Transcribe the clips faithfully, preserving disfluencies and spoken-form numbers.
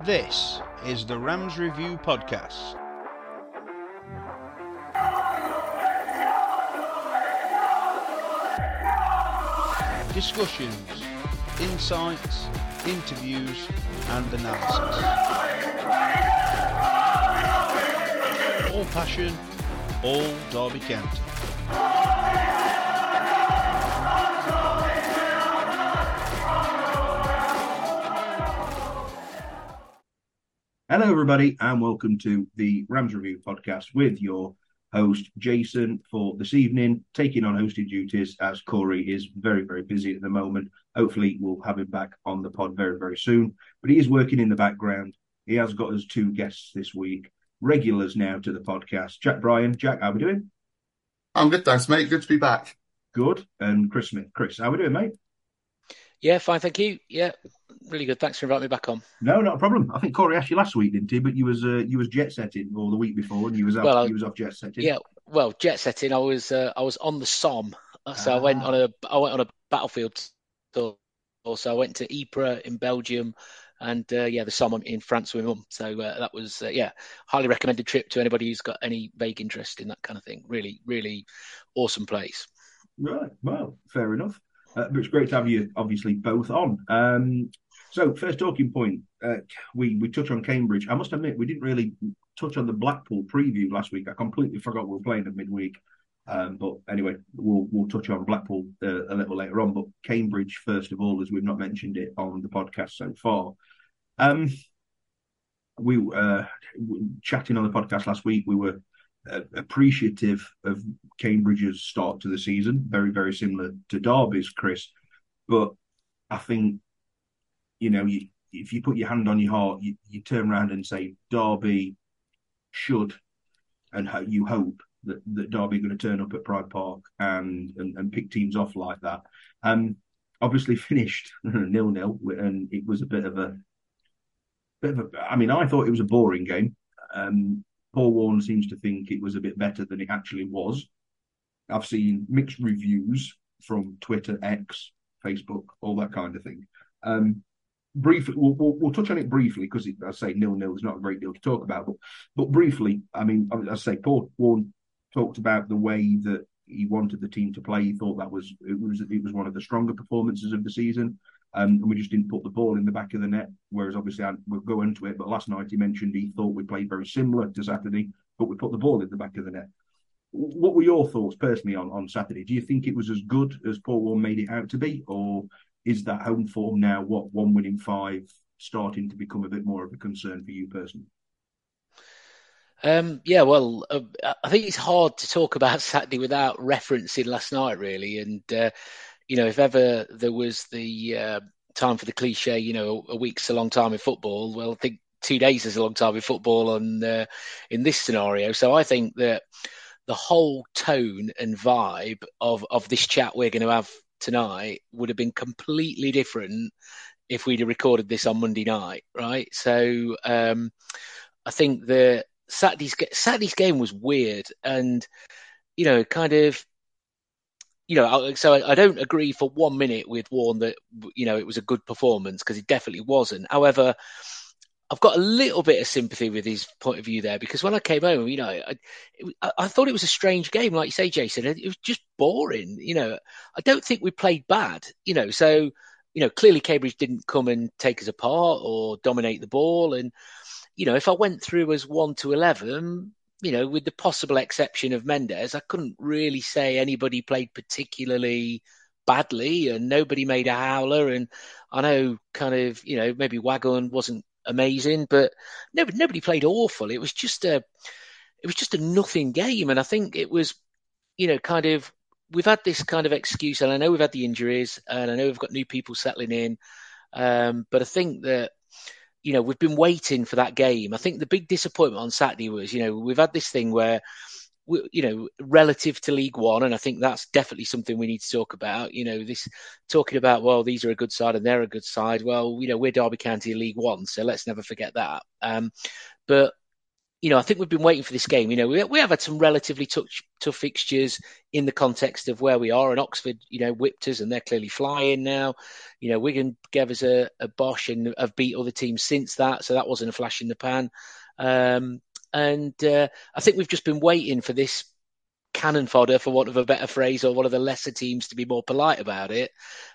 This is the Rams Review Podcast. Discussions, insights, interviews, and analysis. All passion, all Derby County. Hello, everybody, and welcome to the Rams Review Podcast with your host, Jason, for this evening, taking on hosting duties as Corey is very, very busy at the moment. Hopefully, we'll have him back on the pod very, very soon. But he is working in the background. He has got us two guests this week, regulars now to the podcast. Jack Bryan. Jack, how are we doing? I'm good, thanks, mate. Good to be back. Good. And Chris Smith. Chris, how are we doing, mate? Yeah, fine, thank you. Yeah, really good. Thanks for inviting me back on. No, not a problem. I think Corey asked you last week, didn't he? But you was uh, you was jet setting, or the week before, and you was off, well, I, you was off jet setting. Yeah, well, jet setting. I was uh, I was on the Somme, so ah. I went on a I went on a battlefield tour. So I went to Ypres in Belgium, and uh, yeah, the Somme in France with mum. So uh, that was uh, yeah, highly recommended trip to anybody who's got any vague interest in that kind of thing. Really, really awesome place. Right. Well, fair enough. Uh, but it's great to have you, obviously, both on. Um, so, first talking point, uh, we we touched on Cambridge. I must admit, we didn't really touch on the Blackpool preview last week. I completely forgot we were playing at midweek. Um, but anyway, we'll we'll touch on Blackpool uh, a little later on. But Cambridge, first of all, as we've not mentioned it on the podcast so far. Um, we uh, chatting on the podcast last week. We were uh, appreciative of Cambridge's start to the season, very very similar to Derby's, Chris. But I think, you know, you, if you put your hand on your heart, you, you turn around and say Derby should, and ho- you hope that, that Derby are going to turn up at Pride Park and, and, and pick teams off like that. Um, obviously finished nil-nil, and it was a bit of a, bit of a. I mean, I thought it was a boring game. Um, Paul Warne seems to think it was a bit better than it actually was. I've seen mixed reviews from Twitter, X, Facebook, all that kind of thing. Um, briefly, we'll, we'll, we'll touch on it briefly because I say nil-nil is not a great deal to talk about. But, but briefly, I mean, I say Paul Warne talked about the way that he wanted the team to play. He thought that was it was it was one of the stronger performances of the season. Um, and we just didn't put the ball in the back of the net, whereas obviously I, we'll go into it. But last night he mentioned he thought we played very similar to Saturday, but we put the ball in the back of the net. What were your thoughts personally on, on Saturday? Do you think it was as good as Paul Warne made it out to be, or is that home form now, what, one winning five, starting to become a bit more of a concern for you personally? Um, yeah, well, uh, I think it's hard to talk about Saturday without referencing last night, really. And, uh, you know, if ever there was the uh, time for the cliche, you know, a week's a long time in football, well, I think two days is a long time in football and, uh, in this scenario. So I think that the whole tone and vibe of, of this chat we're going to have tonight would have been completely different if we'd have recorded this on Monday night, right? So um, I think that Saturday's, Saturday's game was weird and, you know, kind of, you know, so I, I don't agree for one minute with Warne that, you know, it was a good performance because it definitely wasn't. However, I've got a little bit of sympathy with his point of view there because when I came home, you know, I, I, I thought it was a strange game, like you say, Jason. It was just boring. You know, I don't think we played bad. You know, so you know, clearly Cambridge didn't come and take us apart or dominate the ball. And you know, if I went through as one to eleven, you know, with the possible exception of Mendes, I couldn't really say anybody played particularly badly, and nobody made a howler. And I know, kind of, you know, maybe Waghorn wasn't amazing, but nobody nobody played awful. It was just a it was just a nothing game, and I think it was, you know, kind of we've had this kind of excuse, and I know we've had the injuries, and I know we've got new people settling in, um, but I think that, you know, we've been waiting for that game. I think the big disappointment on Saturday was, you know, we've had this thing where, we, you know, relative to League One, and I think that's definitely something we need to talk about. You know, this talking about, well, these are a good side and they're a good side. Well, you know, we're Derby County League One, so let's never forget that. Um, but, you know, I think we've been waiting for this game. You know, we, we have had some relatively tough, tough fixtures in the context of where we are. And Oxford, you know, whipped us and they're clearly flying now. You know, Wigan gave us a, a bosh and have beat other teams since that. So that wasn't a flash in the pan. Um, and uh, I think we've just been waiting for this cannon fodder, for want of a better phrase, or one of the lesser teams to be more polite about it.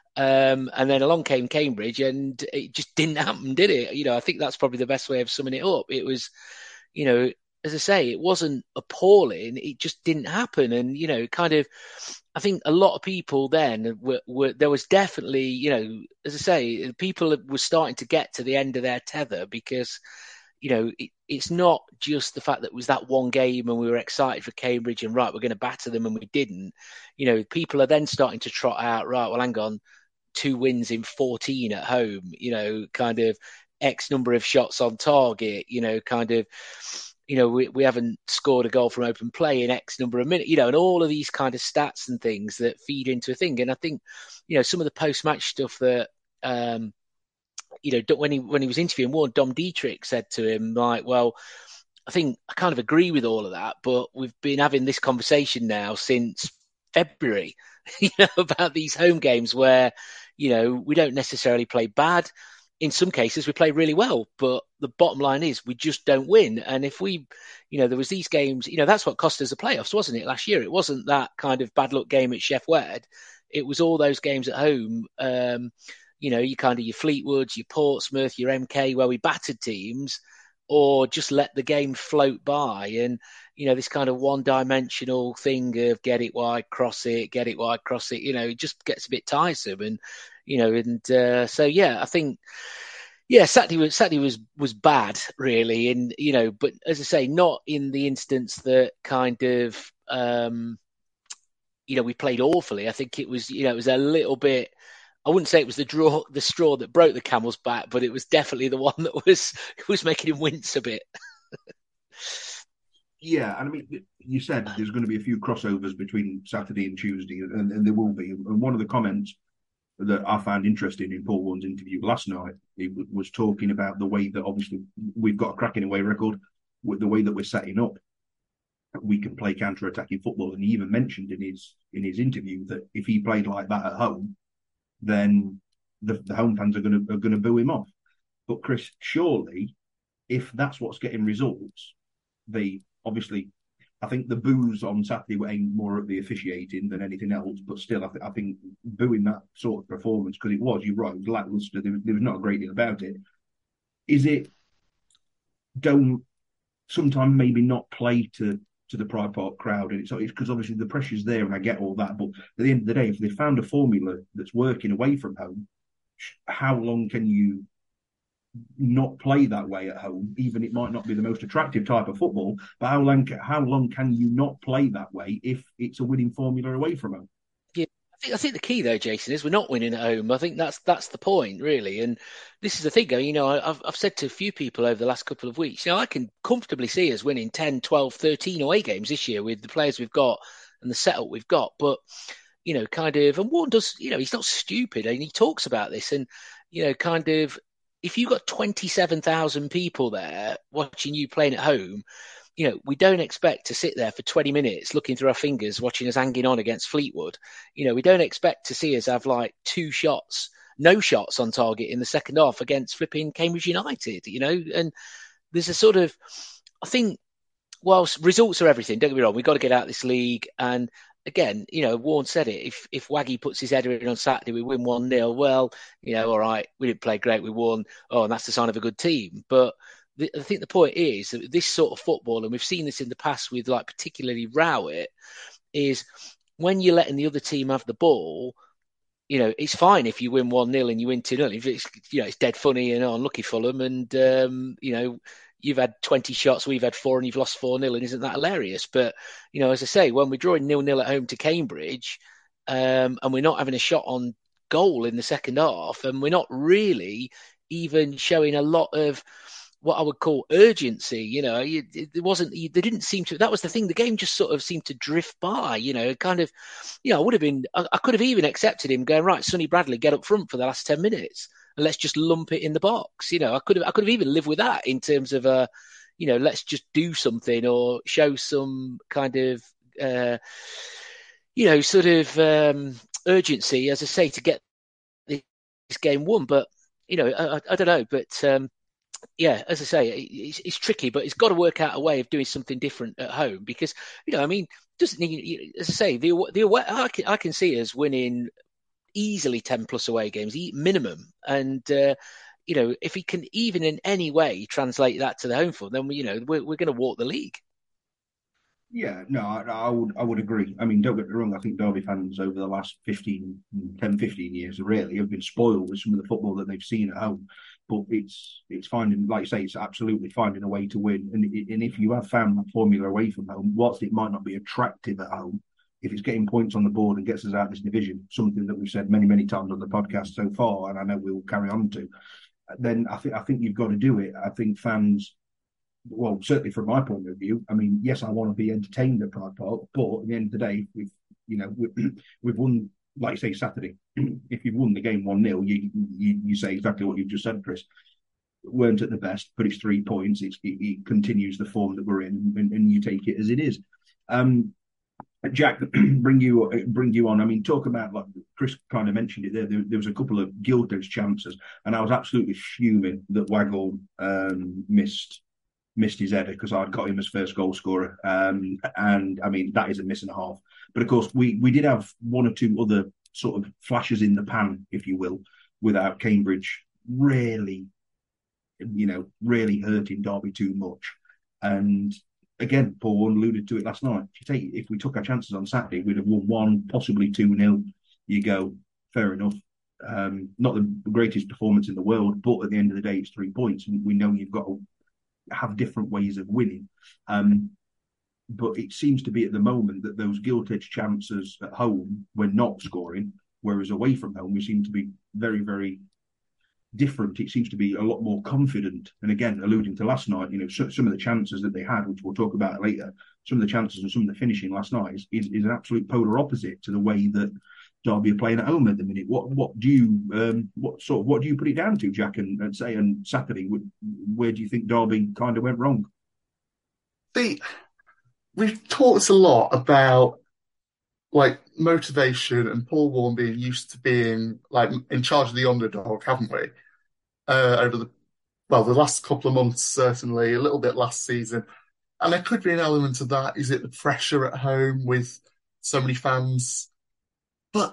Um, and then along came Cambridge and it just didn't happen, did it? You know, I think that's probably the best way of summing it up. It was, you know, as I say, it wasn't appalling. It just didn't happen. And, you know, kind of, I think a lot of people then were, were there was definitely, you know, as I say, people were starting to get to the end of their tether because, you know, it, it's not just the fact that it was that one game and we were excited for Cambridge and right, we're going to batter them and we didn't. You know, people are then starting to trot out, right, well, hang on, two wins in fourteen at home, you know, kind of X number of shots on target, you know, kind of, you know, we, we haven't scored a goal from open play in X number of minutes, you know, and all of these kind of stats and things that feed into a thing. And I think, you know, some of the post-match stuff that, um, you know, when he when he was interviewing Warren, Dom Dietrich said to him, like, well, I think I kind of agree with all of that, but we've been having this conversation now since February, you know, about these home games where, you know, we don't necessarily play bad. In some cases, we play really well, but the bottom line is we just don't win. And if we, you know, there was these games, you know, that's what cost us the playoffs, wasn't it, last year? It wasn't that kind of bad luck game at Sheff Wed. It was all those games at home, um, you know, you kind of your Fleetwoods, your Portsmouth, your M K, where we battered teams or just let the game float by. And, you know, this kind of one-dimensional thing of get it wide, cross it, get it wide, cross it, you know, it just gets a bit tiresome. And, you know, and uh, so, yeah, I think, yeah, Saturday was, Saturday was, was bad, really. And, you know, but as I say, not in the instance that kind of, um, you know, we played awfully. I think it was, you know, it was a little bit, I wouldn't say it was the draw, the straw that broke the camel's back, but it was definitely the one that was was making him wince a bit. Yeah, and I mean, you said there's going to be a few crossovers between Saturday and Tuesday, and, and there will be. And one of the comments that I found interesting in Paul Warren's interview last night, he w- was talking about the way that obviously we've got a cracking away record, with the way that we're setting up. We can play counter-attacking football, and he even mentioned in his in his interview that if he played like that at home, then the, the home fans are going to are going to boo him off. But Chris, surely, if that's what's getting results, they obviously, I think the boos on Saturday were aimed more at the officiating than anything else. But still, I, th- I think booing that sort of performance, because it was, you're right, it was lackluster. There was, there was not a great deal about it. Is it don't sometimes maybe not play to to the Pride Park crowd, and it's because obviously the pressure's there, and I get all that. But at the end of the day, if they found a formula that's working away from home, how long can you not play that way at home? Even it might not be the most attractive type of football, but how long how long can you not play that way if it's a winning formula away from home? Yeah, I think I think the key though, Jason, is we're not winning at home. I think that's that's the point, really. And this is the thing. You know, I've I've said to a few people over the last couple of weeks, you know, I can comfortably see us winning ten, twelve, thirteen away games this year with the players we've got and the setup we've got. But, you know, kind of, and Warren does, you know, he's not stupid, and he talks about this. And, you know, kind of, if you've got twenty-seven thousand people there watching you playing at home, you know, we don't expect to sit there for twenty minutes looking through our fingers, watching us hanging on against Fleetwood. You know, we don't expect to see us have like two shots, no shots on target in the second half against flipping Cambridge United, you know. And there's a sort of, I think, whilst results are everything, don't get me wrong, we've got to get out of this league. And again, you know, Warren said it, if if Waggy puts his header in on Saturday, we win one nil, well, you know, all right, we didn't play great, we won. Oh, and that's the sign of a good team. But the, I think the point is that this sort of football, and we've seen this in the past with like particularly Rowett, is when you're letting the other team have the ball, you know, it's fine if you win one nil and you win two nil. It's, you know, it's dead funny and unlucky Fulham, and um, you know, you've had twenty shots, we've had four, and you've lost four nil, and isn't that hilarious? But, you know, as I say, when we're drawing nil nil at home to Cambridge, um, and we're not having a shot on goal in the second half, and we're not really even showing a lot of what I would call urgency, you know, it, it wasn't, they didn't seem to, that was the thing, the game just sort of seemed to drift by, you know, kind of, you know, I would have been, I, I could have even accepted him going, right, Sonny Bradley, get up front for the last ten minutes and let's just lump it in the box. You know, I could have, I could have even lived with that in terms of a, you know, let's just do something or show some kind of, uh, you know, sort of um, urgency, as I say, to get this game won. But, you know, I, I don't know. But, um, yeah, as I say, it's, it's tricky, but it's got to work out a way of doing something different at home because, you know, I mean, doesn't as I say, the the away, I can, I can see us winning easily ten plus away games, minimum. And, uh, you know, if he can even in any way translate that to the home form, then, we, you know, we're, we're going to walk the league. Yeah, no, I, I would I would agree. I mean, don't get me wrong, I think Derby fans over the last fifteen, ten, fifteen years really have been spoiled with some of the football that they've seen at home. But it's it's finding, like you say, it's absolutely finding a way to win. And, and if you have found that formula away from home, whilst it might not be attractive at home, if it's getting points on the board and gets us out of this division, something that we've said many, many times on the podcast so far, and I know we'll carry on to, then I think I think you've got to do it. I think fans, well, certainly from my point of view, I mean, yes, I want to be entertained at Pride Park, but at the end of the day, we've, you know, we've, we've won, like you say, Saturday. If you've won the game one nil, you, you you say exactly what you've just said, Chris. Weren't at the best, but it's three points. It's, it, it continues the form that we're in, and, and you take it as it is. Um, Jack, bring you bring you on. I mean, talk about, like Chris kind of mentioned it there. There, there was a couple of gilt-edged chances, and I was absolutely fuming that Waghorn um, missed missed his header because I'd got him as first goal scorer. Um, and I mean, that is a miss and a half. But of course, we we did have one or two other sort of flashes in the pan, if you will, without Cambridge really, you know, really hurting Derby too much. And again, Paul Warne alluded to it last night. If you take, if we took our chances on Saturday, we'd have won one, possibly two nil. You go, fair enough. Um, not the greatest performance in the world, but at the end of the day, it's three points, and we know you've got to have different ways of winning. Um, but it seems to be at the moment that those gilt-edged chances at home, we're not scoring, whereas away from home, we seem to be very, very different. It seems to be a lot more confident. And again, alluding to last night, you know, so, some of the chances that they had, which we'll talk about later, some of the chances and some of the finishing last night is, is, is an absolute polar opposite to the way that Derby are playing at home at the minute. What what do you um, what sort of, what do you put it down to, Jack? And, and say on Saturday, where do you think Derby kind of went wrong? See, we've talked a lot about like motivation and Paul Warne being used to being like in charge of the underdog, haven't we? Uh, over the well, the last couple of months, certainly, a little bit last season. And there could be an element of that. Is it the pressure at home with so many fans? But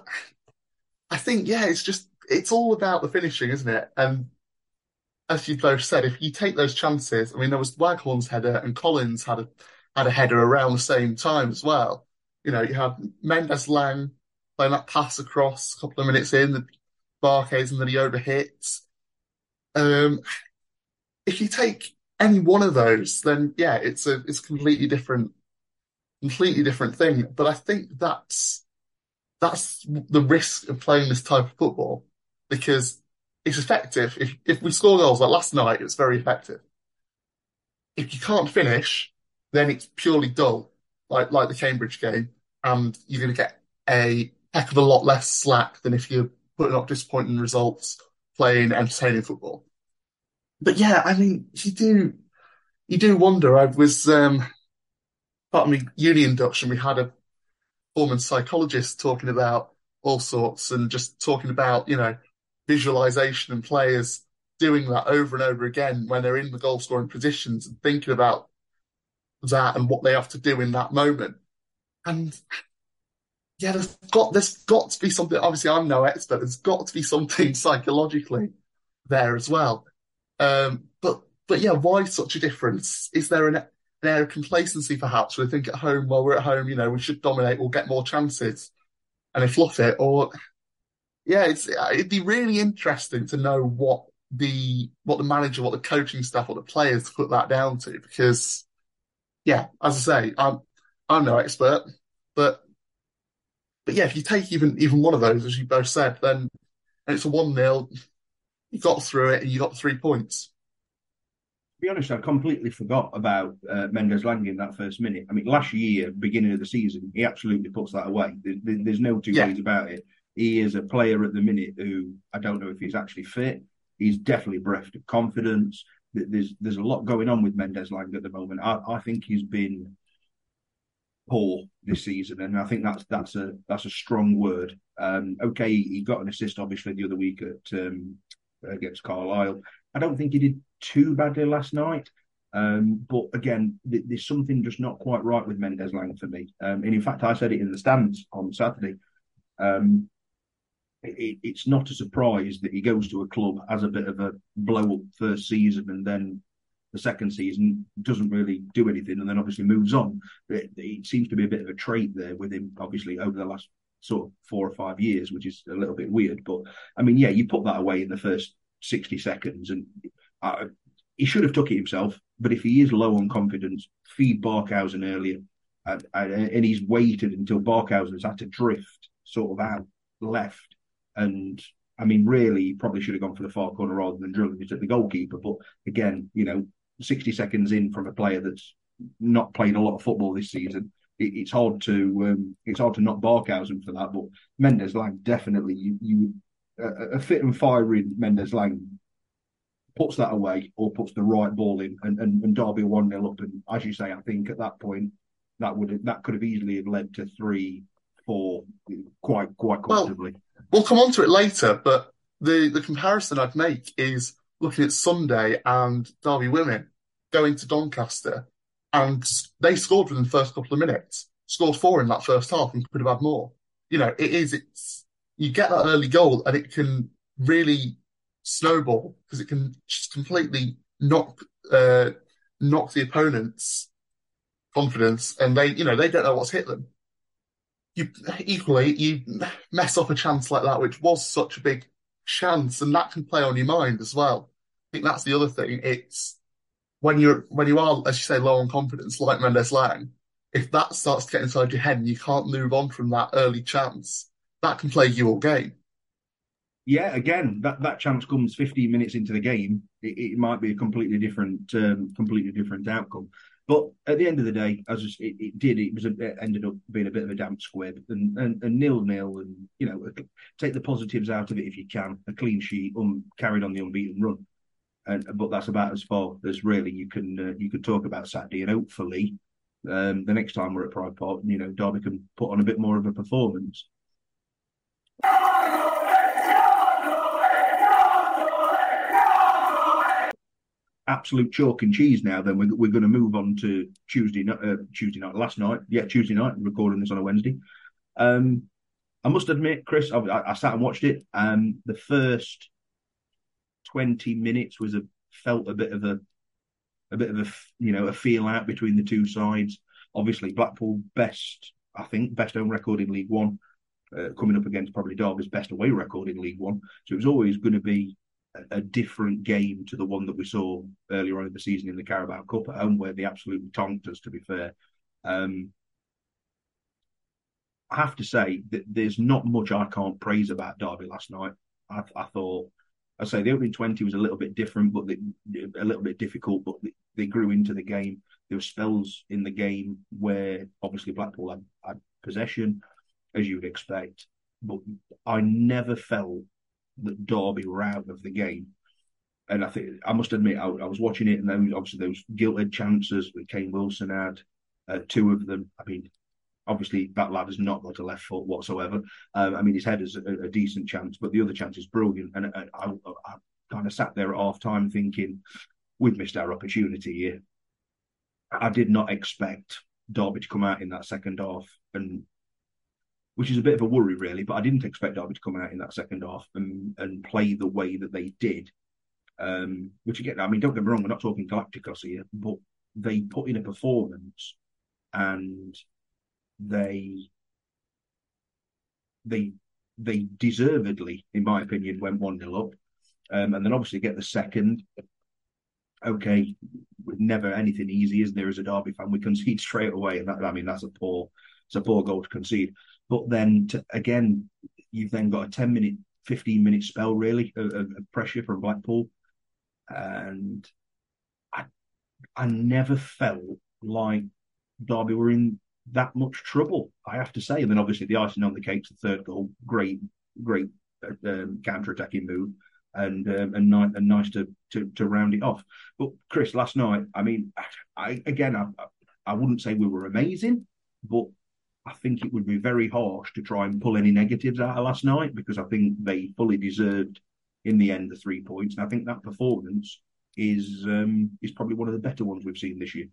I think, yeah, it's just, it's all about the finishing, isn't it? And as you both said, if you take those chances, I mean, there was Waghorn's header and Collins had a had a header around the same time as well. You know, you had Mendez-Laing playing that pass across a couple of minutes in, the Barkes, and then he overhits. Um, if you take any one of those, then yeah, it's a it's a completely different, completely different thing. But I think that's that's the risk of playing this type of football, because it's effective. If if we score goals like last night, it's very effective. If you can't finish, then it's purely dull, like like the Cambridge game, and you're going to get a heck of a lot less slack than if you're putting up disappointing results playing entertaining football. But yeah, I mean, you do you do wonder. I was um, part of my uni induction. We had a performance psychologist talking about all sorts and just talking about, you know, visualization and players doing that over and over again when they're in the goal scoring positions and thinking about that and what they have to do in that moment. And yeah, there's got there's got to be something. Obviously, I'm no expert. There's got to be something psychologically there as well. Um, but but yeah, why such a difference? Is there an, an air of complacency perhaps? We think at home, while we're at home, you know, we should dominate, we'll get more chances, and they fluff it. Or yeah, it's it'd be really interesting to know what the what the manager, what the coaching staff, what the players put that down to. Because yeah, as I say, I'm I'm no expert, but but yeah, if you take even even one of those, as you both said, then and it's a one nil. You got through it and you got three points. To be honest, I completely forgot about uh, Mendez-Laing in that first minute. I mean, last year, beginning of the season, he absolutely puts that away. There, there's no two yeah. ways about it. He is a player at the minute who, I don't know if he's actually fit. He's definitely bereft of confidence. there's there's a lot going on with Mendez-Laing at the moment. I, I think he's been poor this season, and I think that's that's a that's a strong word. Um, okay, he got an assist obviously the other week at um, against Carlisle. I don't think he did too badly last night, um, but again, th- there's something just not quite right with Mendez-Laing for me. Um, and in fact, I said it in the stands on Saturday. Um, it, it's not a surprise that he goes to a club, has a bit of a blow up first season, and then the second season doesn't really do anything, and then obviously moves on. It, it seems to be a bit of a trait there with him, obviously, over the last sort of four or five years, which is a little bit weird. But I mean, yeah, you put that away in the first sixty seconds, and uh, he should have took it himself. But if he is low on confidence, feed Barkhausen earlier, and, and he's waited until Barkhausen has had to drift sort of out left. And I mean, really, he probably should have gone for the far corner rather than drilling it at the goalkeeper. But again, you know, sixty seconds in from a player that's not played a lot of football this season, it, it's hard to um, it's hard to knock Barkhausen for that. But Mendez-Laing definitely, you, you uh, a fit and firing Mendez-Laing puts that away or puts the right ball in, and, and, and Derby one nil up. And as you say, I think at that point that would have, that could have easily have led to three, four, quite quite comfortably. Well, we'll come on to it later, but the, the comparison I'd make is looking at Sunday and Derby women going to Doncaster, and they scored within the first couple of minutes, scored four in that first half and could have had more. You know, it is, it's, you get that early goal and it can really snowball because it can just completely knock, uh, knock the opponent's confidence, and they, you know, they don't know what's hit them. You equally, you mess up a chance like that, which was such a big chance, and that can play on your mind as well. I think that's the other thing. It's when you're when you are, as you say, low on confidence, like Mendez-Laing, if that starts to get inside your head and you can't move on from that early chance, that can plague you all game. Yeah, again, that, that chance comes fifteen minutes into the game. It, it might be a completely different, um, completely different outcome. But at the end of the day, as it, it did, it was a, it ended up being a bit of a damp squib, and, and, and nil nil, and you know, take the positives out of it if you can. A clean sheet, um, carried on the unbeaten run, and but that's about as far as really you can uh, you can talk about Saturday. And hopefully, um, the next time we're at Pride Park, you know, Derby can put on a bit more of a performance. Absolute chalk and cheese now. Then we're, we're going to move on to Tuesday night. Uh, Tuesday night, last night, yeah, Tuesday night. I'm recording this on a Wednesday. Um, I must admit, Chris, I, I sat and watched it. Um, the first twenty minutes was a felt a bit of a a bit of a you know a feel out between the two sides. Obviously, Blackpool best, I think, best home record in League One, uh, coming up against probably Derby's best away record in League One. So it was always going to be a different game to the one that we saw earlier on in the season in the Carabao Cup at home, where they absolutely tonked us, to be fair. Um, I have to say that there's not much I can't praise about Derby last night. I, I thought, I say the opening twenty was a little bit different, but they, a little bit difficult, but they, they grew into the game. There were spells in the game where obviously Blackpool had, had possession, as you would expect, but I never felt that Derby were out of the game. And I think, I must admit, I, I was watching it, and then obviously those gilt-edged chances that Kane Wilson had, uh, two of them. I mean, obviously that lad has not got a left foot whatsoever. Um, I mean, his head is a, a decent chance, but the other chance is brilliant. And I, I, I kind of sat there at half time thinking, we've missed our opportunity here. I did not expect Derby to come out in that second half, and which is a bit of a worry, really. But I didn't expect Derby to come out in that second half and, and play the way that they did. Um, which again, I mean, don't get me wrong, we're not talking Galacticos here, but they put in a performance, and they they they deservedly, in my opinion, went one nil up, um, and then obviously get the second. Okay, never anything easy, is there? As a Derby fan, we concede straight away, and that, I mean, that's a poor, it's a poor goal to concede. But then to, again, you've then got a ten minute, fifteen minute spell really of, of pressure from Blackpool, and I, I never felt like Derby were in that much trouble, I have to say. And then obviously the icing on the cake's the third goal. Great, great um, counter-attacking move. and um, and, ni- and nice to, to to round it off. But Chris, last night, I mean, I again, I I wouldn't say we were amazing, but I think it would be very harsh to try and pull any negatives out of last night, because I think they fully deserved, in the end, the three points. And I think that performance is um, is probably one of the better ones we've seen this year.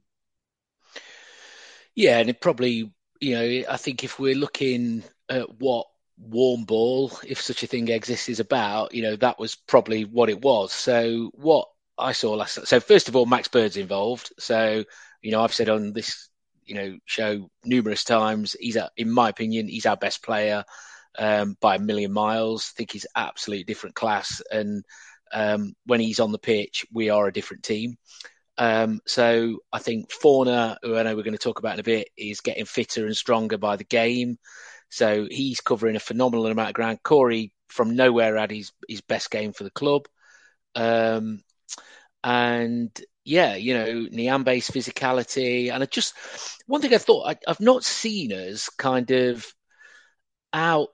Yeah, and it probably, you know, I think if we're looking at what warm ball, if such a thing exists, is about, you know, that was probably what it was. So what I saw last, so first of all, Max Bird's involved. So, you know, I've said on this, you know, show numerous times, he's, a, in my opinion, he's our best player um, by a million miles. I think he's absolutely different class. And um, when he's on the pitch, we are a different team. Um, so I think Forner, who I know we're going to talk about in a bit, is getting fitter and stronger by the game. So he's covering a phenomenal amount of ground. Corey, from nowhere, had his, his best game for the club. Um, and yeah, you know, Nyambe's physicality. And I just, one thing I thought, I, I've not seen us kind of out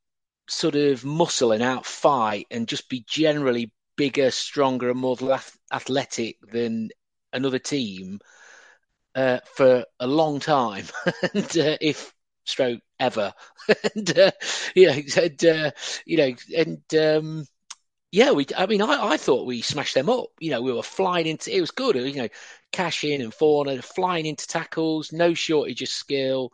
sort of muscle and out fight and just be generally bigger, stronger, and more athletic than another team uh, for a long time, and uh, if stroke ever, and uh, you know, and, uh, you know, and um, yeah, we. I mean, I, I thought we smashed them up. You know, we were flying into. It was good. You know, Cash in and Forner flying into tackles, no shortage of skill.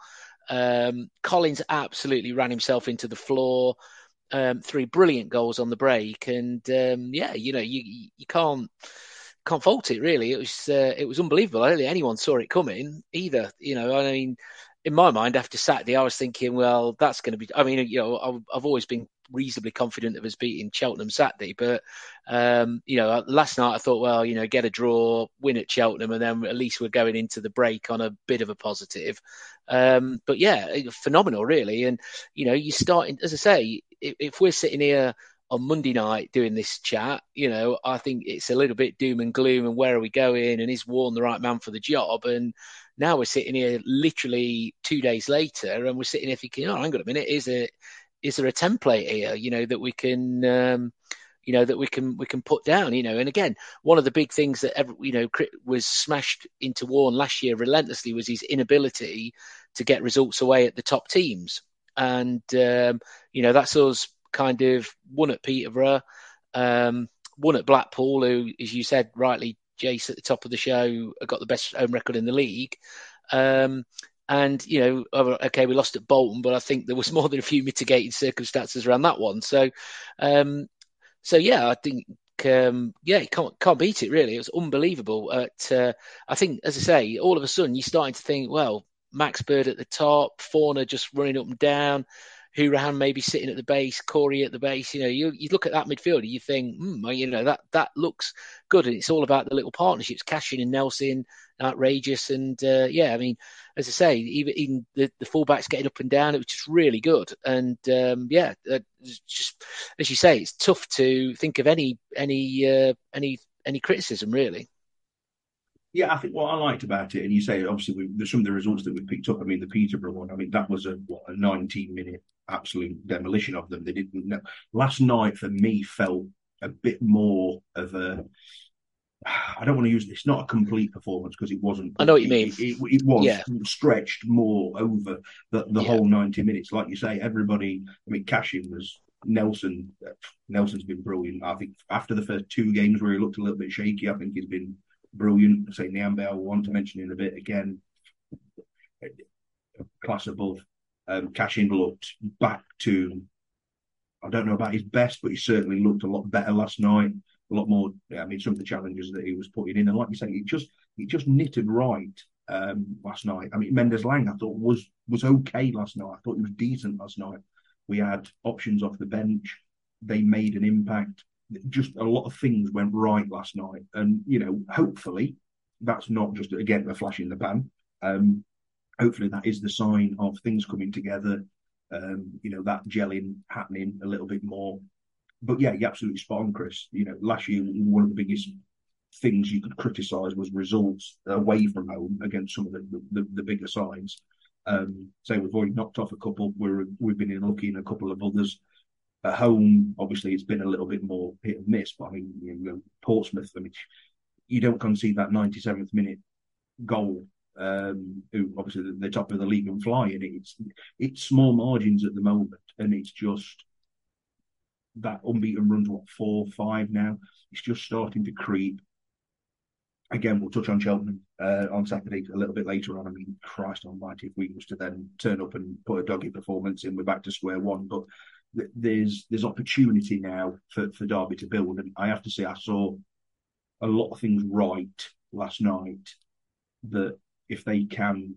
Um, Collins absolutely ran himself into the floor. Um, three brilliant goals on the break, and um, yeah, you know, you you can't can't fault it really. It was uh, it was unbelievable. I don't think anyone saw it coming either. You know, I mean, in my mind, after Saturday, I was thinking, well, that's going to be. I mean, you know, I've, I've always been reasonably confident of us beating Cheltenham Saturday, but um, you know, last night I thought, well, you know, get a draw, win at Cheltenham, and then at least we're going into the break on a bit of a positive. Um, but yeah, phenomenal, really. And you know, you starting, as I say, if, if we're sitting here on Monday night doing this chat, you know, I think it's a little bit doom and gloom and where are we going and is Warne the right man for the job? And now we're sitting here literally two days later and we're sitting here thinking, oh, hang on a minute, is it, is there a template here, you know, that we can, um, you know, that we can, we can put down, you know, and again, one of the big things that, ever, you know, was smashed into Warne last year relentlessly was his inability to get results away at the top teams. And, um, you know, that's us kind of won at Peterborough, um, won at Blackpool, who, as you said rightly, Jace, at the top of the show, got the best home record in the league. Um, and, you know, okay, we lost at Bolton, but I think there was more than a few mitigating circumstances around that one. So, um, so yeah, I think, um, yeah, you can't, can't beat it, really. It was unbelievable. At, uh, I think, as I say, all of a sudden you're starting to think, well, Max Bird at the top, Forner just running up and down, Hourihane maybe sitting at the base, Corey at the base. You know, you, you look at that midfield and you think, hmm, you know, that that looks good. And it's all about the little partnerships, Cashin and Nelson, outrageous. And uh, yeah, I mean, as I say, even, even the, the fullbacks getting up and down, it was just really good. And um, yeah, uh, just as you say, it's tough to think of any any uh, any any criticism, really. Yeah, I think what I liked about it, and you say obviously we, there's some of the results that we picked up. I mean, the Peterborough one. I mean, that was a what, a nineteen minute absolute demolition of them. They didn't know. Last night for me felt a bit more of a. I don't want to use it's not a complete performance because it wasn't. I know what you mean. It, it, it was yeah. stretched more over the, the yeah. whole ninety minutes. Like you say, everybody. I mean, Cashin was Nelson. Nelson's been brilliant. I think after the first two games where he looked a little bit shaky, I think he's been brilliant. I say Nyambe, I want to mention in a bit again. Class above. Um, Cashin looked back to. I don't know about his best, but he certainly looked a lot better last night. A lot more. I mean, some of the challenges that he was putting in, and like you say, it just it just knitted right um, last night. I mean, Mendes Lang, I thought was was okay last night. I thought he was decent last night. We had options off the bench. They made an impact. Just a lot of things went right last night, and you know, hopefully, that's not just again a flash in the pan. Um, hopefully, that is the sign of things coming together. Um, you know, that gelling happening a little bit more. But yeah, you're absolutely spot on, Chris. You know, last year one of the biggest things you could criticise was results away from home against some of the the, the bigger sides. Um, so we've already knocked off a couple. We're we've been unlucky in a couple of others. At home, obviously, it's been a little bit more hit and miss. But I mean, you know, Portsmouth, I mean, you don't concede that ninety-seventh minute goal. Um, who obviously the, the top of the league and flying. It's it's small margins at the moment, and it's just that unbeaten run's what four, five now. It's just starting to creep. Again, we'll touch on Cheltenham uh, on Saturday a little bit later on. I mean, Christ almighty, if we was to then turn up and put a doggy performance in, we're back to square one. But th- there's there's opportunity now for, for Derby to build. And I have to say, I saw a lot of things right last night that if they can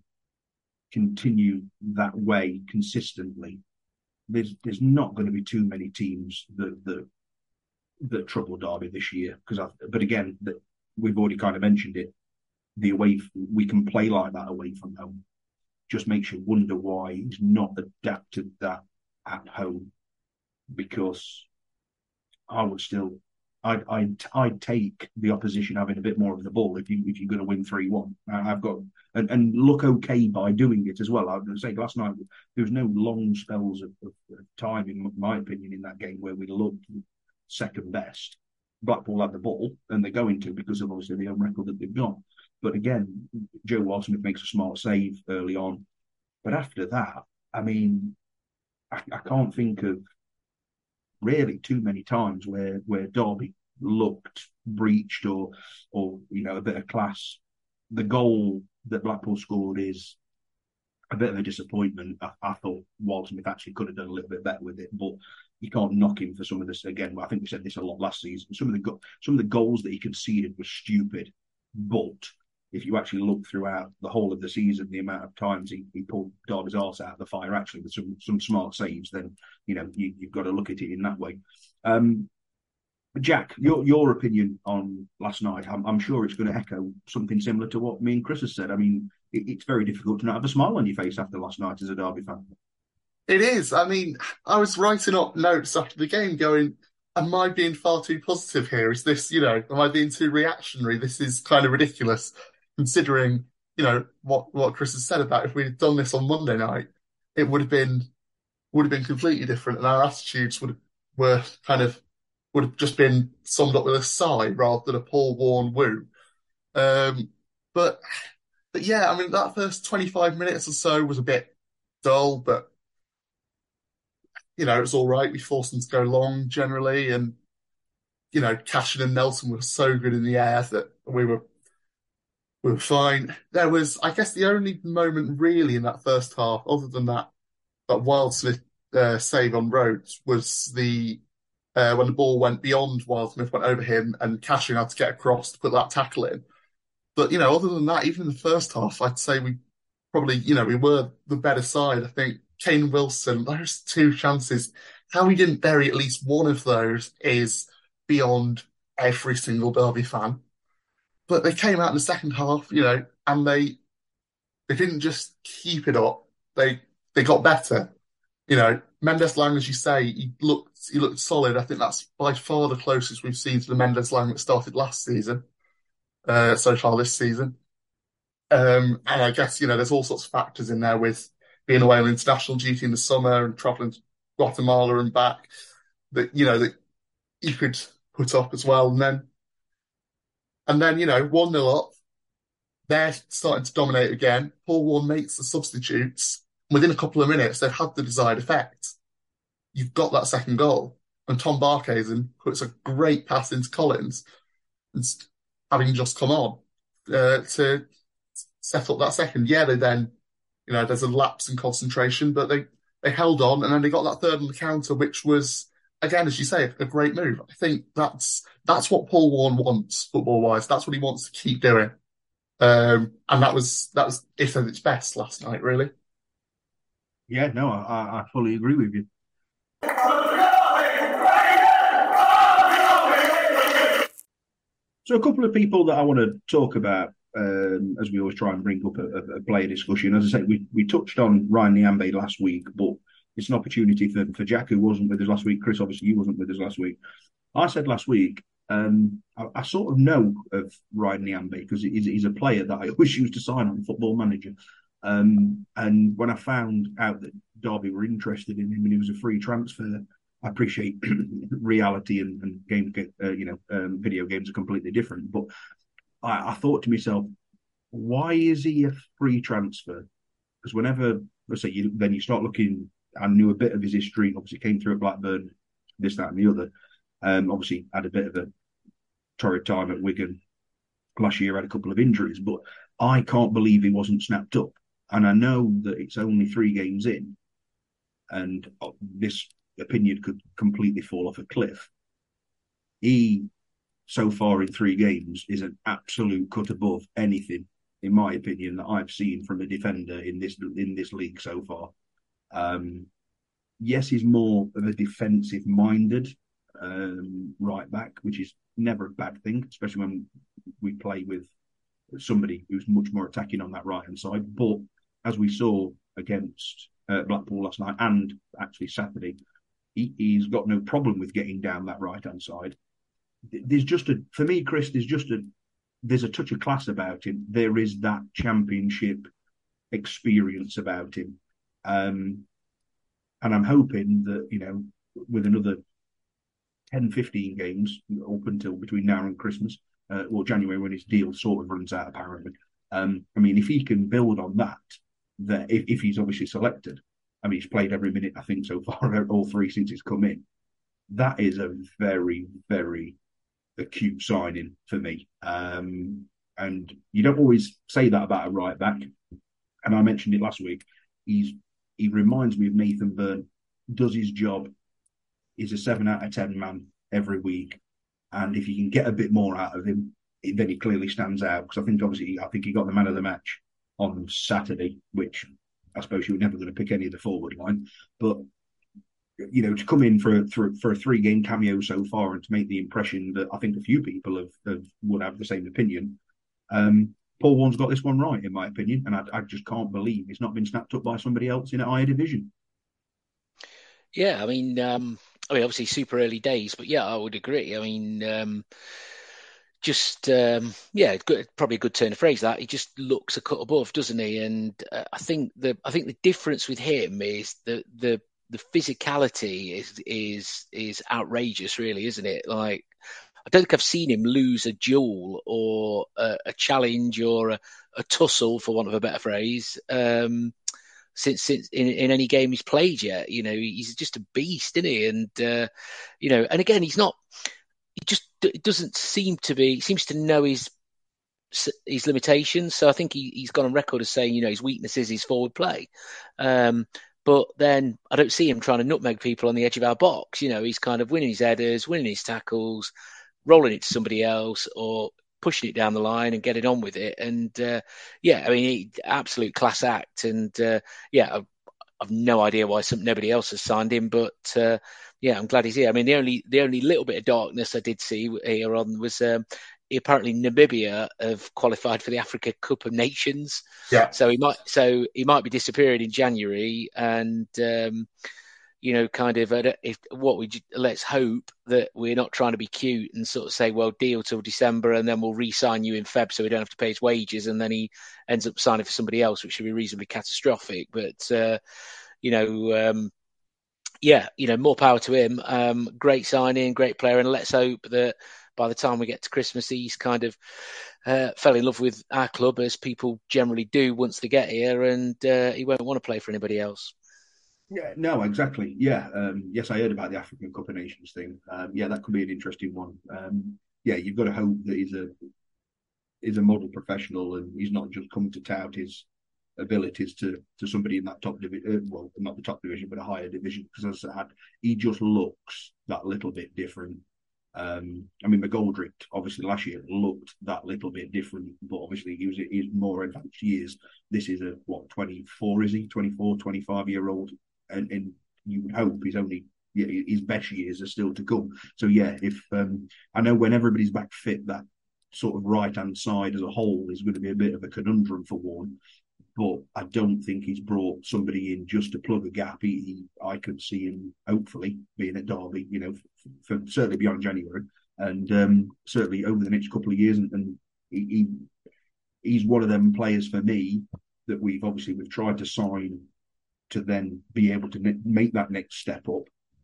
continue that way consistently, there's there's not going to be too many teams that that, that trouble Derby this year. Because, but again, that we've already kind of mentioned it. The away we can play like that away from home. Just makes you wonder why he's not adapted that at home. Because I would still, I'd I'd, I'd take the opposition having a bit more of the ball if you if you're going to win three one. I've got and, and look okay by doing it as well. I would say last night there was no long spells of, of, of time, in my opinion, in that game where we looked second best. Blackpool had the ball, and they're going to because of obviously the home record that they've got. But again, Joe Wildsmith makes a smart save early on. But after that, I mean, I, I can't think of really too many times where where Derby looked breached or or you know a bit of class. The goal that Blackpool scored is a bit of a disappointment. I, I thought Wildsmith actually could have done a little bit better with it, but you can't knock him for some of this. Again, I think we said this a lot last season. Some of the go- some of the goals that he conceded were stupid, but if you actually look throughout the whole of the season, the amount of times he, he pulled Derby's arse out of the fire, actually with some some smart saves, then you know you, you've got to look at it in that way. Um, Jack, your your opinion on last night, I'm, I'm sure it's going to echo something similar to what me and Chris has said. I mean, it, it's very difficult to not have a smile on your face after last night as a Derby fan. It is. I mean, I was writing up notes after the game going, am I being far too positive here? Is this, you know, am I being too reactionary? This is kind of ridiculous considering, you know, what, what Chris has said about if we'd done this on Monday night, it would have been, would have been completely different. And our attitudes would have, were kind of, would have just been summed up with a sigh rather than a Paul Warne woo. Um, but, but yeah, I mean, that first twenty-five minutes or so was a bit dull, but you know, it was all right. We forced them to go long generally. And, you know, Cashin and Nelson were so good in the air that we were we were fine. There was, I guess, the only moment really in that first half, other than that, that Wildsmith uh, save on Rhodes, was the uh, when the ball went beyond Wildsmith, went over him, and Cashin had to get across to put that tackle in. But, you know, other than that, even in the first half, I'd say we probably, you know, we were the better side. I think Kane Wilson, those two chances, how he didn't bury at least one of those is beyond every single Derby fan. But they came out in the second half, you know, and they they didn't just keep it up. They they got better. You know, Mendez-Laing, as you say, he looked he looked solid. I think that's by far the closest we've seen to the Mendez-Laing that started last season, uh, so far this season. Um, and I guess, you know, there's all sorts of factors in there with being away on international duty in the summer and travelling to Guatemala and back that, you know, that you could put up as well. And then, and then, you know, one nil up, they're starting to dominate again. Paul Warne makes the substitutes. Within a couple of minutes, they've had the desired effect. You've got that second goal. And Tom Barkhuizen puts a great pass into Collins, and having just come on uh, to set up that second. Yeah, they then, you know, there's a lapse in concentration, but they, they held on, and then they got that third on the counter, which was, again, as you say, a great move. I think that's that's what Paul Warne wants, football-wise. That's what he wants to keep doing. Um, and that was that was it at its best last night, really. Yeah, no, I, I fully agree with you. So a couple of people that I want to talk about, um, as we always try and bring up a, a player discussion. As I say, we, we touched on Ryan Nyambe last week, but it's an opportunity for, for Jack, who wasn't with us last week. Chris, obviously, you wasn't with us last week. I said last week, um, I, I sort of know of Ryan Nyambe because he's, he's a player that I always used to sign on Football Manager. Um, and when I found out that Derby were interested in him and he was a free transfer, I appreciate reality and, and game, uh, you know, um, video games are completely different. But I, I thought to myself, why is he a free transfer? Because whenever, let's say, you, then you start looking, I knew a bit of his history. Obviously, came through at Blackburn, this, that, and the other. Um, obviously, had a bit of a torrid time at Wigan last year. Had a couple of injuries, but I can't believe he wasn't snapped up. And I know that it's only three games in, and this opinion could completely fall off a cliff. He, so far in three games, is an absolute cut above anything, in my opinion, that I've seen from a defender in this in this league so far. Um, yes, he's more of a defensive-minded um, right back, which is never a bad thing, especially when we play with somebody who's much more attacking on that right-hand side. But as we saw against uh, Blackpool last night and actually Saturday, he, he's got no problem with getting down that right-hand side. There's just a, for me, Chris, there's just a, there's a touch of class about him. There is that championship experience about him. Um, and I'm hoping that, you know, with another ten, fifteen games up until between now and Christmas, uh, or January when his deal sort of runs out, apparently. Um, I mean, if he can build on that, that if, if he's obviously selected, I mean, he's played every minute, I think, so far, all three since he's come in. That is a very, very acute signing for me. Um, and you don't always say that about a right back. And I mentioned it last week. He's he reminds me of Nathan Byrne. Does his job. He's a seven out of ten man every week. And if you can get a bit more out of him, then he clearly stands out. Because I think obviously I think he got the man of the match on Saturday, which I suppose you were never going to pick any of the forward line. But you know, to come in for a, for, for a three-game cameo so far and to make the impression that I think a few people have, have would have the same opinion, um, Paul Warne's got this one right, in my opinion, and I, I just can't believe he's not been snapped up by somebody else in a higher division. Yeah, I mean, um, I mean, obviously super early days, but yeah, I would agree. I mean, um, just um, yeah, good, probably a good turn of phrase that he just looks a cut above, doesn't he? And uh, I think the I think the difference with him is the the the physicality is is is outrageous, really, isn't it? Like, I don't think I've seen him lose a duel or a, a challenge or a, a tussle, for want of a better phrase, um, since since in, in any game he's played yet. You know, he's just a beast, isn't he? And uh, you know, and again, he's not. He just it doesn't seem to be. He seems to know his his limitations. So I think he, he's gone on record as saying, you know, his weakness is his forward play. Um, But then I don't see him trying to nutmeg people on the edge of our box. You know, he's kind of winning his headers, winning his tackles, rolling it to somebody else, or pushing it down the line and getting on with it. And uh, yeah, I mean, he, absolute class act. And uh, yeah, I've, I've no idea why some, nobody else has signed him, but uh, yeah, I'm glad he's here. I mean, the only the only little bit of darkness I did see here on was um, apparently Namibia have qualified for the Africa Cup of Nations. Yeah. So he might so he might be disappearing in January, and um, you know, kind of uh, if what we let's hope that we're not trying to be cute and sort of say, well, deal till December and then we'll re-sign you in Feb so we don't have to pay his wages, and then he ends up signing for somebody else, which would be reasonably catastrophic. But uh, you know. Um, Yeah, you know, more power to him. Um, great signing, great player, and let's hope that by the time we get to Christmas, he's kind of uh, fell in love with our club, as people generally do once they get here, and uh, he won't want to play for anybody else. Yeah, no, exactly. Yeah, um, yes, I heard about the African Cup of Nations thing. Um, yeah, that could be an interesting one. Um, yeah, you've got to hope that he's a he's a model professional and he's not just come to tout his abilities to to somebody in that top division, uh, well, not the top division, but a higher division. Because as I said, he just looks that little bit different. Um, I mean, McGoldrick obviously last year looked that little bit different, but obviously he was he's more advanced years. This is a what twenty-four is he? twenty-four, twenty-five year old, and, and you would hope he's only yeah, his best years are still to come. So yeah, if um, I know when everybody's back fit, that sort of right hand side as a whole is going to be a bit of a conundrum for Warne. But I don't think he's brought somebody in just to plug a gap. He, he, I could see him hopefully being at Derby, you know, for, for certainly beyond January, and um, certainly over the next couple of years. And, and he, he, he's one of them players for me that we've obviously we've tried to sign to then be able to ne- make that next step up.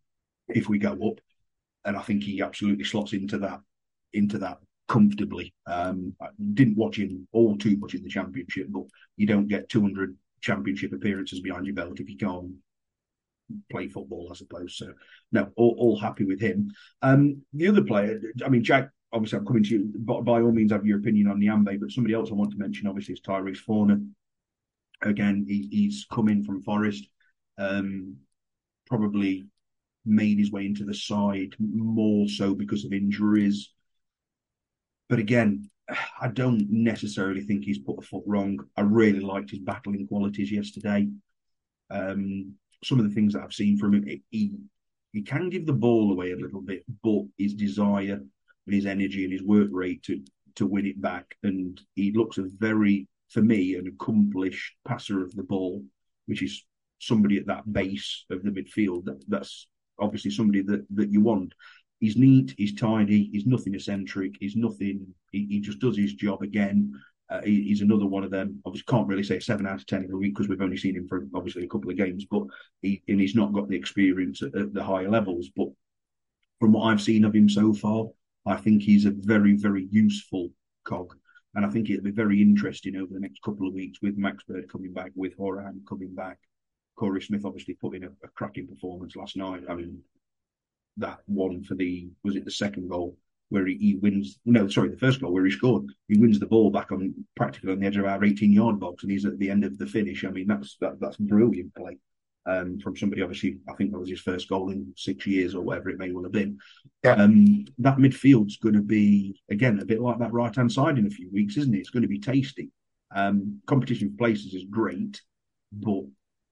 if we go up. And I think he absolutely slots into that into that comfortably. Um, I didn't watch him all too much in the Championship, but you don't get two hundred Championship appearances behind your belt if you can't play football, I suppose. So, no, all, all happy with him. Um, the other player, I mean, Jack, obviously I'm coming to you, but by all means have your opinion on Nyambe, but somebody else I want to mention, obviously, is Tyrese Forner. Again, he, he's come in from Forest, um, probably made his way into the side more so because of injuries. But again, I don't necessarily think he's put a foot wrong. I really liked his battling qualities yesterday. Um, some of the things that I've seen from him, he he can give the ball away a little bit, but his desire and his energy and his work rate to to win it back, and he looks a very, for me, an accomplished passer of the ball, which is somebody at that base of the midfield. That, that's obviously somebody that, that you want. He's neat, he's tidy, he's nothing eccentric, he's nothing, he, he just does his job again. Uh, he, he's another one of them. Obviously, can't really say seven out of ten every week because we've only seen him for obviously a couple of games, but he, and he's not got the experience at, at the higher levels. But from what I've seen of him so far, I think he's a very, very useful cog. And I think it'll be very interesting over the next couple of weeks with Max Bird coming back, with Horan coming back. Corey Smith obviously put in a, a cracking performance last night. I mean, that one for the, was it the second goal where he, he wins, no, sorry, the first goal where he scored, he wins the ball back on practically on the edge of our eighteen-yard box and he's at the end of the finish. I mean, that's that, that's brilliant play um, from somebody, obviously, I think that was his first goal in six years or whatever it may well have been. Yeah. Um, that midfield's going to be, again, a bit like that right-hand side in a few weeks, isn't it? It's going to be tasty. Um, competition for places is great, but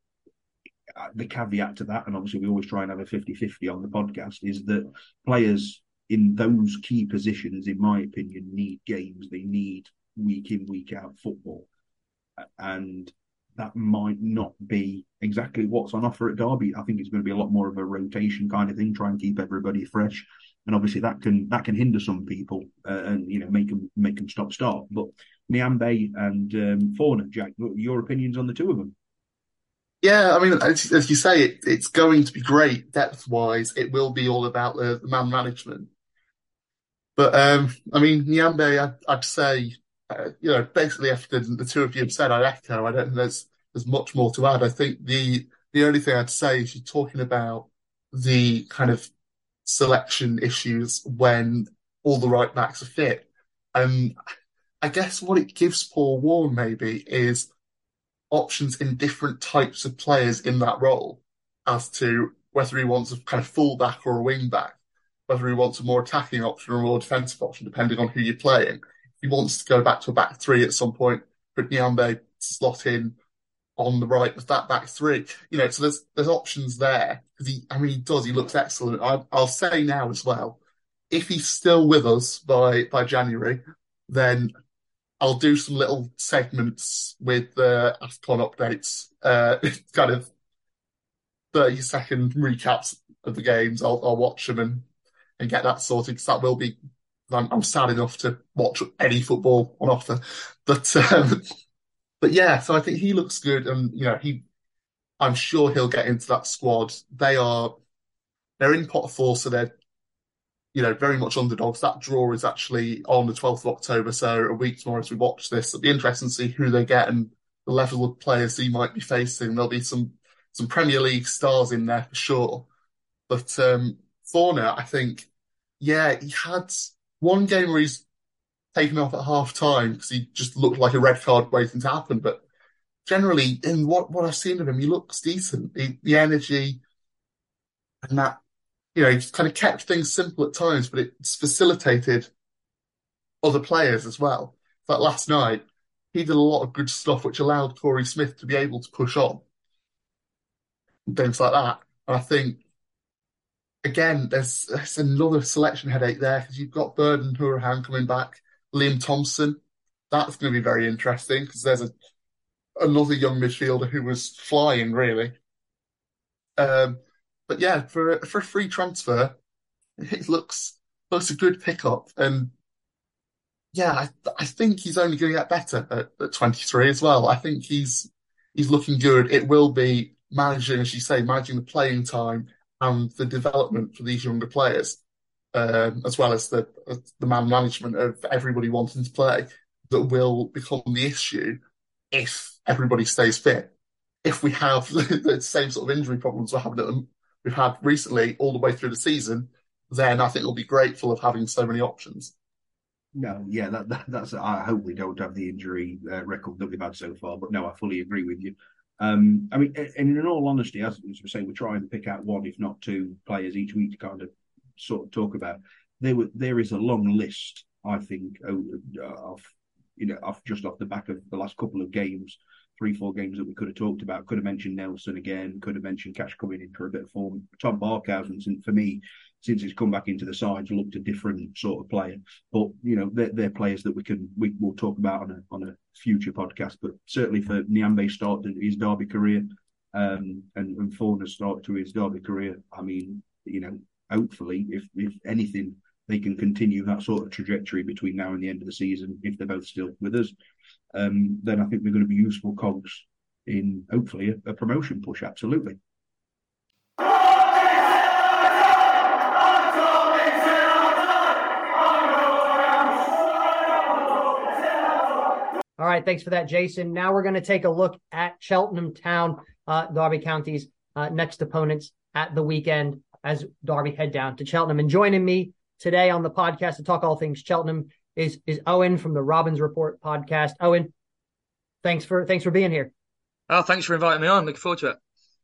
the caveat to that, and obviously we always try and have a fifty-fifty on the podcast, is that players in those key positions, in my opinion, need games. They need week in, week out football. And that might not be exactly what's on offer at Derby. I think it's going to be a lot more of a rotation kind of thing, try and keep everybody fresh. And obviously that can that can hinder some people uh, and, you know, make them, make them stop start. But Nyambe and um, Forner, Jack, your opinions on the two of them? Yeah, I mean, as, as you say, it, it's going to be great depth-wise. It will be all about the, the man management. But, um, I mean, Nyambe, I'd, I'd say, uh, you know, basically after the two of you have said, I'd echo. I don't think there's, there's much more to add. I think the, the only thing I'd say is you're talking about the kind of selection issues when all the right backs are fit. And I guess what it gives Paul Warne maybe is options in different types of players in that role as to whether he wants a kind of fullback or a wing back, whether he wants a more attacking option or a more defensive option, depending on who you're playing. If he wants to go back to a back three at some point, put Nyambe slot in on the right with that back three. You know, so there's there's options there. Because he, I mean, he does. He looks excellent. I, I'll say now as well, if he's still with us by by January, then I'll do some little segments with uh, AFCON updates, uh, kind of thirty second recaps of the games. I'll, I'll watch them and, and get that sorted because that will be, I'm, I'm sad enough to watch any football on offer. But, um, but yeah, so I think he looks good and, you know, he, I'm sure he'll get into that squad. They are, they're in pot four, so they're, you know, very much underdogs. That draw is actually on the twelfth of October, so a week tomorrow as we watch this. It'll be interesting to see who they get and the level of players he might be facing. There'll be some some Premier League stars in there for sure. But um, Forner, I think, yeah, he had one game where he's taken off at half time because he just looked like a red card waiting to happen. But generally, in what, what I've seen of him, he looks decent. He, the energy and that, you know, he's kind of kept things simple at times, but it's facilitated other players as well. Like last night, he did a lot of good stuff which allowed Corey Smith to be able to push on. And things like that. And I think, again, there's, there's another selection headache there because you've got Bird and Hourihane coming back, Liam Thompson. That's going to be very interesting because there's a another young midfielder who was flying, really. Um, But yeah, for a, for a free transfer, it looks looks a good pickup. And yeah, I, I think he's only going to get better at, at twenty-three as well. I think he's he's looking good. It will be managing, as you say, managing the playing time and the development for these younger players, um, as well as the the man management of everybody wanting to play, that will become the issue if everybody stays fit. If we have the same sort of injury problems we're having at them, we've had recently all the way through the season, then I think we'll be grateful of having so many options. No, yeah, that, that that's. I hope we don't have the injury uh, record that we've had so far. But no, I fully agree with you. Um, I mean, and in all honesty, as, as we say, we're trying to pick out one, if not two, players each week to kind of sort of talk about. There, were, there is a long list, I think, of, of you know, off just off the back of the last couple of games, three, four games that we could have talked about. Could have mentioned Nelson again. Could have mentioned Cash coming in for a bit of form. Tom Barkhausen, for me, since he's come back into the side, looked a different sort of player. But you know, they're, they're players that we can we will talk about on a on a future podcast. But certainly for Nyambe's start to his Derby career, um, and, and Forner's start to his Derby career, I mean, you know, hopefully, if if anything, they can continue that sort of trajectory between now and the end of the season. If they're both still with us, um, then I think they're going to be useful cogs in hopefully a, a promotion push. Absolutely. All right, thanks for that, Jason. Now we're going to take a look at Cheltenham Town, uh, Derby County's uh, next opponents at the weekend as Derby head down to Cheltenham. And joining me today on the podcast to talk all things Cheltenham is is Owen from the Robins Report podcast. Owen, thanks for thanks for being here. Oh, thanks for inviting me on. Looking forward to it.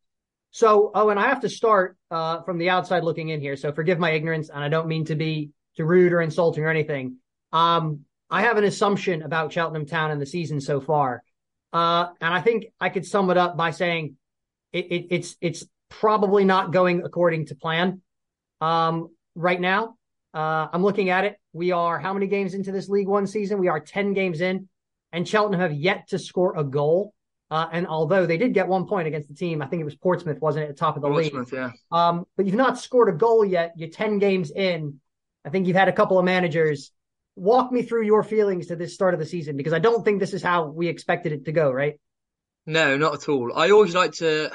So, Owen, I have to start uh, from the outside looking in here. So forgive my ignorance, and I don't mean to be too rude or insulting or anything. Um, I have an assumption about Cheltenham Town in the season so far. Uh, and I think I could sum it up by saying it, it, it's it's probably not going according to plan um, right now. Uh, I'm looking at it. We are how many games into this League One season? We are ten games in, and Cheltenham have yet to score a goal. Uh, and although they did get one point against the team, I think it was Portsmouth, wasn't it, at the top of the Portsmouth, league? yeah. Um, but you've not scored a goal yet. You're ten games in. I think you've had a couple of managers. Walk me through your feelings to this start of the season, because I don't think this is how we expected it to go, right? No, not at all. I always like to,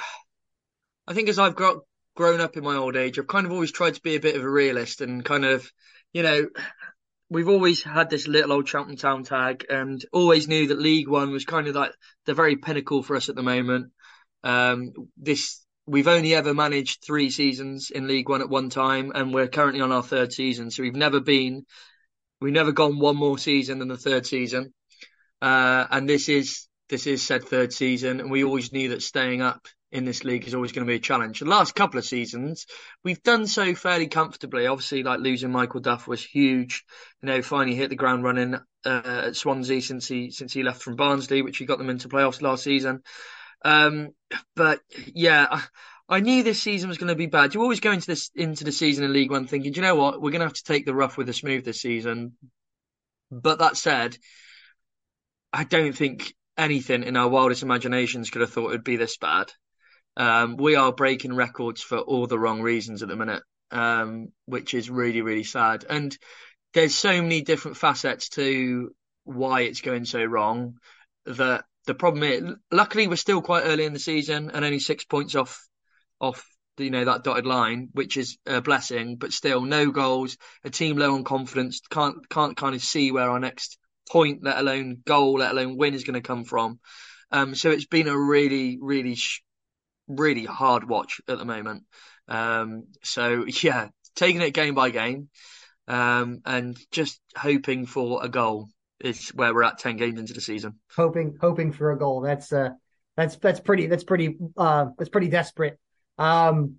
I think as I've got, grown up in my old age, I've kind of always tried to be a bit of a realist and kind of, you know, we've always had this little old Cheltenham Town tag and always knew that League One was kind of like the very pinnacle for us at the moment. Um, this, we've only ever managed three seasons in League One at one time, and we're currently on our third season. So we've never been We've never gone one more season than the third season. Uh, and this is this is said third season. And we always knew that staying up in this league is always going to be a challenge. The last couple of seasons, we've done so fairly comfortably. Obviously, like losing Michael Duff was huge. You know, finally hit the ground running uh, at Swansea since he since he left from Barnsley, which he got them into playoffs last season. Um, but yeah, I, I knew this season was going to be bad. You always go into this into the season in League One thinking, do you know what, we're going to have to take the rough with the smooth this season. But that said, I don't think anything in our wildest imaginations could have thought it would be this bad. Um, we are breaking records for all the wrong reasons at the minute, um, which is really, really sad. And there's so many different facets to why it's going so wrong that the problem is, luckily, we're still quite early in the season and only six points off off you know that dotted line, which is a blessing, but still no goals, a team low on confidence, can't can't kind of see where our next point, let alone goal, let alone win is going to come from. Um, so it's been a really, really, really hard watch at the moment. Um, so yeah, taking it game by game, um, and just hoping for a goal is where we're at ten games into the season. Hoping, hoping for a goal. That's uh, that's that's pretty. That's pretty. Uh, that's pretty desperate. Um,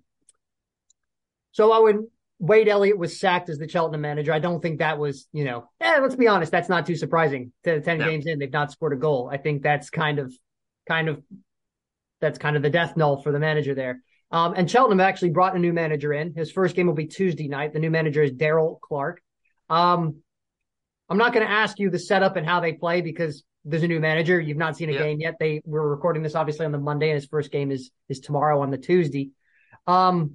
so Owen, Wade Elliott was sacked as the Cheltenham manager. I don't think that was, you know, eh, let's be honest, that's not too surprising. To ten no. games in, they've not scored a goal. I think that's kind of, kind of, that's kind of the death knell for the manager there. Um, and Cheltenham actually brought a new manager in. His first game will be Tuesday night. The new manager is Daryl Clark. Um, I'm not going to ask you the setup and how they play because there's a new manager. You've not seen a yeah. game yet. They we're recording this obviously on the Monday, and his first game is is tomorrow on the Tuesday. Um,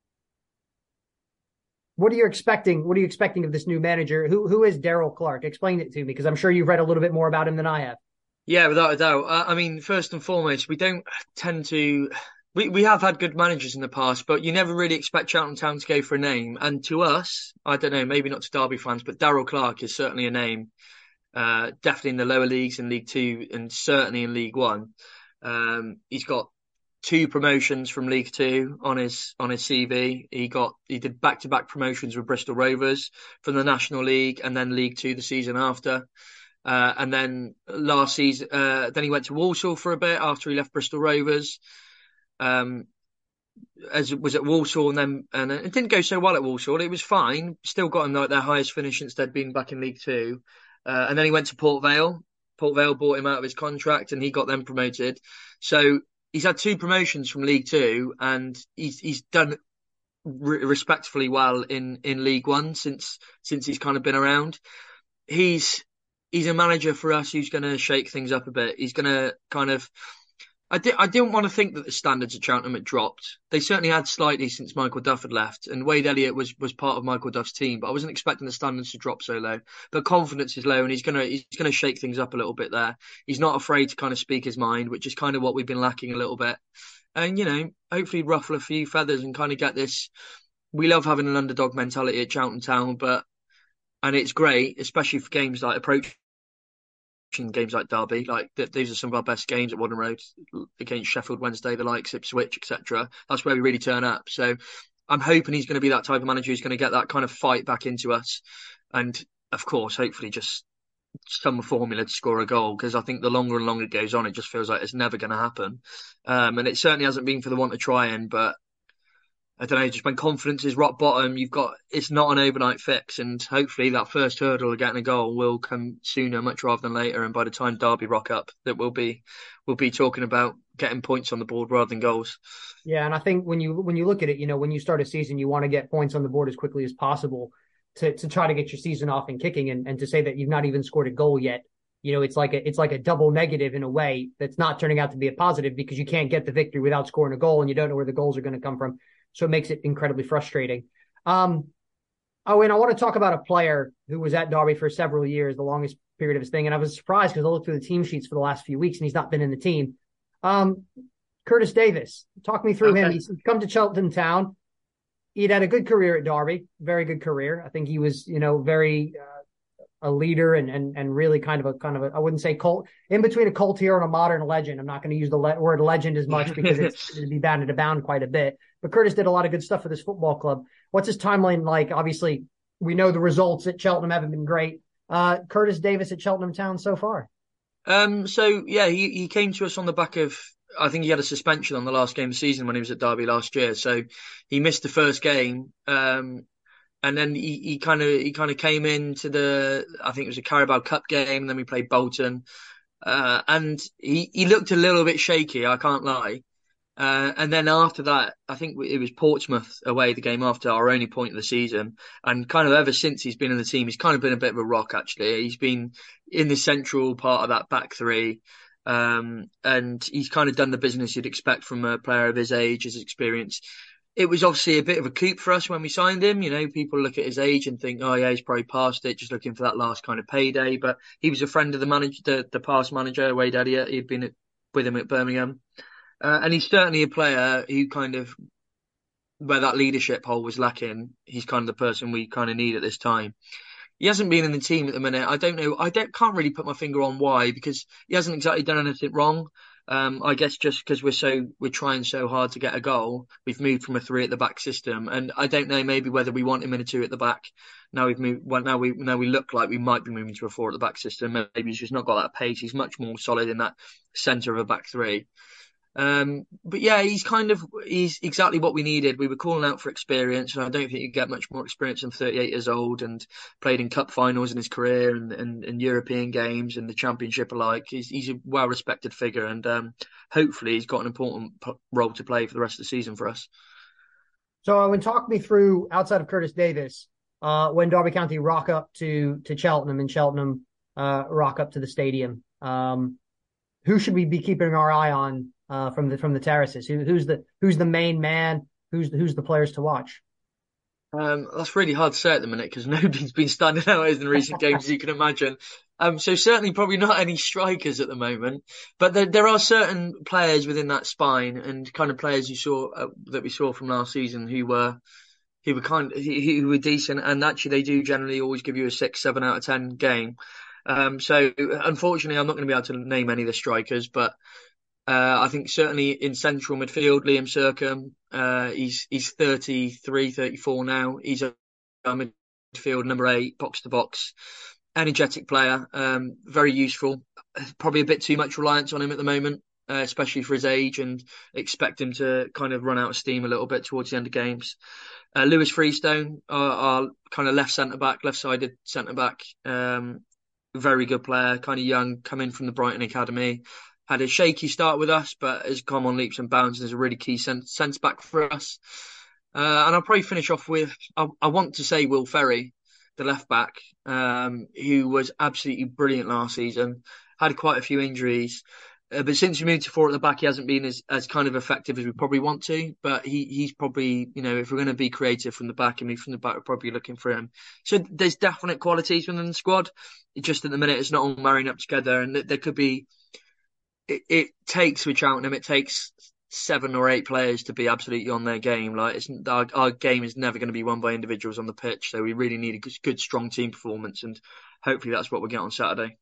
what are you expecting? What are you expecting of this new manager? Who who is Daryl Clark? Explain it to me, because I'm sure you've read a little bit more about him than I have. Yeah, without a doubt. Uh, I mean, first and foremost, we don't tend to We we have had good managers in the past, but you never really expect Cheltenham Town to go for a name. And to us, I don't know, maybe not to Derby fans, but Darrell Clarke is certainly a name. Uh, definitely in the lower leagues, in League Two, and certainly in League One. Um, he's got two promotions from League Two on his on his C V. He got he did back to back promotions with Bristol Rovers from the National League and then League Two the season after. Uh, and then last season, uh, then he went to Walsall for a bit after he left Bristol Rovers. Um, as it was at Walsall, and then and it didn't go so well at Walsall. It was fine, still got him like their highest finish since they'd been back in League Two. Uh, and then he went to Port Vale. Port Vale bought him out of his contract, and he got them promoted. So he's had two promotions from League Two, and he's he's done re- respectfully well in, in League One since since he's kind of been around. He's he's a manager for us who's going to shake things up a bit. He's going to kind of. I, di- I didn't want to think that the standards at Cheltenham had dropped. They certainly had slightly since Michael Duff had left, and Wade Elliott was, was part of Michael Duff's team, but I wasn't expecting the standards to drop so low. But confidence is low, and he's gonna he's gonna shake things up a little bit there. He's not afraid to kind of speak his mind, which is kind of what we've been lacking a little bit. And you know, hopefully ruffle a few feathers and kind of get this. We love having an underdog mentality at Cheltenham Town, but and it's great, especially for games like approach. Games like Derby, like th- these are some of our best games at Whaddon Road against Sheffield Wednesday, the likes, Ipswich, et cetera. That's where we really turn up. So I'm hoping he's going to be that type of manager who's going to get that kind of fight back into us, and of course, hopefully, just some formula to score a goal. Because I think the longer and longer it goes on, it just feels like it's never going to happen. Um, and it certainly hasn't been for the want of trying, but. I don't know, just when confidence is rock bottom, you've got, it's not an overnight fix. And hopefully that first hurdle of getting a goal will come sooner, much rather than later. And by the time Derby rock up, that we'll be, we'll be talking about getting points on the board rather than goals. Yeah. And I think when you, when you look at it, you know, when you start a season, you want to get points on the board as quickly as possible to, to try to get your season off and kicking. And, and to say that you've not even scored a goal yet, you know, it's like a, it's like a double negative in a way that's not turning out to be a positive because you can't get the victory without scoring a goal and you don't know where the goals are going to come from. So it makes it incredibly frustrating. Um, oh, and I want to talk about a player who was at Derby for several years, the longest period of his thing. And I was surprised because I looked through the team sheets for the last few weeks and he's not been in the team. Um, Curtis Davis, talk me through okay. him. He's come to Cheltenham Town. He'd had a good career at Derby, very good career. I think he was, you know, very uh, a leader and and and really kind of a kind of a, I wouldn't say cult, in between a cult hero and a modern legend. I'm not going to use the le- word legend as much because it's to be batted about quite a bit. But Curtis did a lot of good stuff for this football club. What's his timeline like? Obviously, we know the results at Cheltenham haven't been great. Uh, Curtis Davis at Cheltenham Town so far. Um. So yeah, he he came to us on the back of. I think he had a suspension on the last game of the season when he was at Derby last year. So he missed the first game. Um. And then he, he kind of he kind of came into the I think it was a Carabao Cup game. And then we played Bolton, uh, and he, he looked a little bit shaky. I can't lie. Uh, and then after that, I think it was Portsmouth away the game after our only point of the season. And kind of ever since he's been in the team, he's kind of been a bit of a rock. Actually, he's been in the central part of that back three, um, and he's kind of done the business you'd expect from a player of his age, his experience. It was obviously a bit of a coup for us when we signed him. You know, people look at his age and think, oh yeah, he's probably past it, just looking for that last kind of payday. But he was a friend of the manager, the, the past manager, Wade Elliott. He'd been at, with him at Birmingham. Uh, and he's certainly a player who kind of, where that leadership hole was lacking, he's kind of the person we kind of need at this time. He hasn't been in the team at the minute. I don't know. I don't, can't really put my finger on why, because he hasn't exactly done anything wrong. Um, I guess just because we're so we're trying so hard to get a goal, we've moved from a three at the back system, and I don't know maybe whether we want him in a two at the back. Now we've moved. Well, now we now we look like we might be moving to a four at the back system. Maybe he's just not got that pace. He's much more solid in that centre of a back three. Um, but yeah, he's kind of he's exactly what we needed. We were calling out for experience, and I don't think you get much more experience than thirty-eight years old and played in cup finals in his career and, and, and European games and the Championship alike. He's he's a well-respected figure, and um, hopefully he's got an important p- role to play for the rest of the season for us. So, uh, when talk me through outside of Curtis Davis, uh, when Derby County rock up to to Cheltenham and Cheltenham uh, rock up to the stadium, um, who should we be keeping our eye on? Uh, from the from the terraces, Who, who's the who's the main man? Who's who's the players to watch? Um, that's really hard to say at the minute because nobody's been standing out in recent games, as you can imagine. Um, so certainly probably not any strikers at the moment, but there, there are certain players within that spine and kind of players you saw uh, that we saw from last season who were who were kind who were decent, and actually they do generally always give you a six, seven out of ten game. Um, so unfortunately, I'm not going to be able to name any of the strikers, but uh, I think certainly in central midfield, Liam Sercombe, uh, he's he's thirty-three, thirty-four now. He's a midfield number eight, box to box, energetic player, um, very useful. Probably a bit too much reliance on him at the moment, uh, especially for his age, and expect him to kind of run out of steam a little bit towards the end of games. Uh, Lewis Freestone, our, our kind of left centre back, left sided centre back, um, very good player, kind of young, come in from the Brighton Academy. Had a shaky start with us, but has come on leaps and bounds and is a really key sense, sense back for us. Uh, and I'll probably finish off with, I, I want to say Will Ferry, the left back, um, who was absolutely brilliant last season, had quite a few injuries. Uh, but since we moved to four at the back, he hasn't been as, as kind of effective as we probably want to. But he he's probably, you know, if we're going to be creative from the back and move from the back, we're probably looking for him. So there's definite qualities within the squad. It just at the minute, it's not all marrying up together. And there could be, it, it takes with Cheltenham, it takes seven or eight players to be absolutely on their game. Like it's, our, our game is never going to be won by individuals on the pitch. So we really need a good, good strong team performance. And hopefully that's what we'll get on Saturday.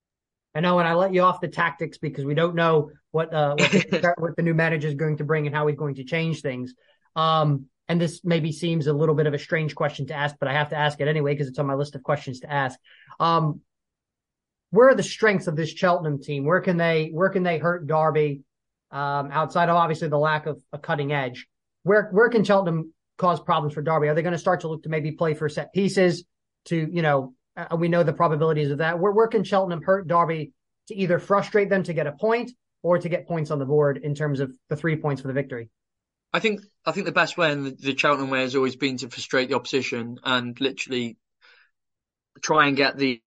I know, and I let you off the tactics because we don't know what uh, what, the, what the new manager is going to bring and how he's going to change things. Um, and this maybe seems a little bit of a strange question to ask, but I have to ask it anyway because it's on my list of questions to ask. Um, where are the strengths of this Cheltenham team? Where can they where can they hurt Derby? Um, outside of obviously the lack of a cutting edge, where where can Cheltenham cause problems for Derby? Are they going to start to look to maybe play for set pieces? To you know. Uh, we know the probabilities of that. Where, where can Cheltenham hurt Derby to either frustrate them to get a point or to get points on the board in terms of the three points for the victory? I think I think the best way and the, the Cheltenham way has always been to frustrate the opposition and literally try and get the,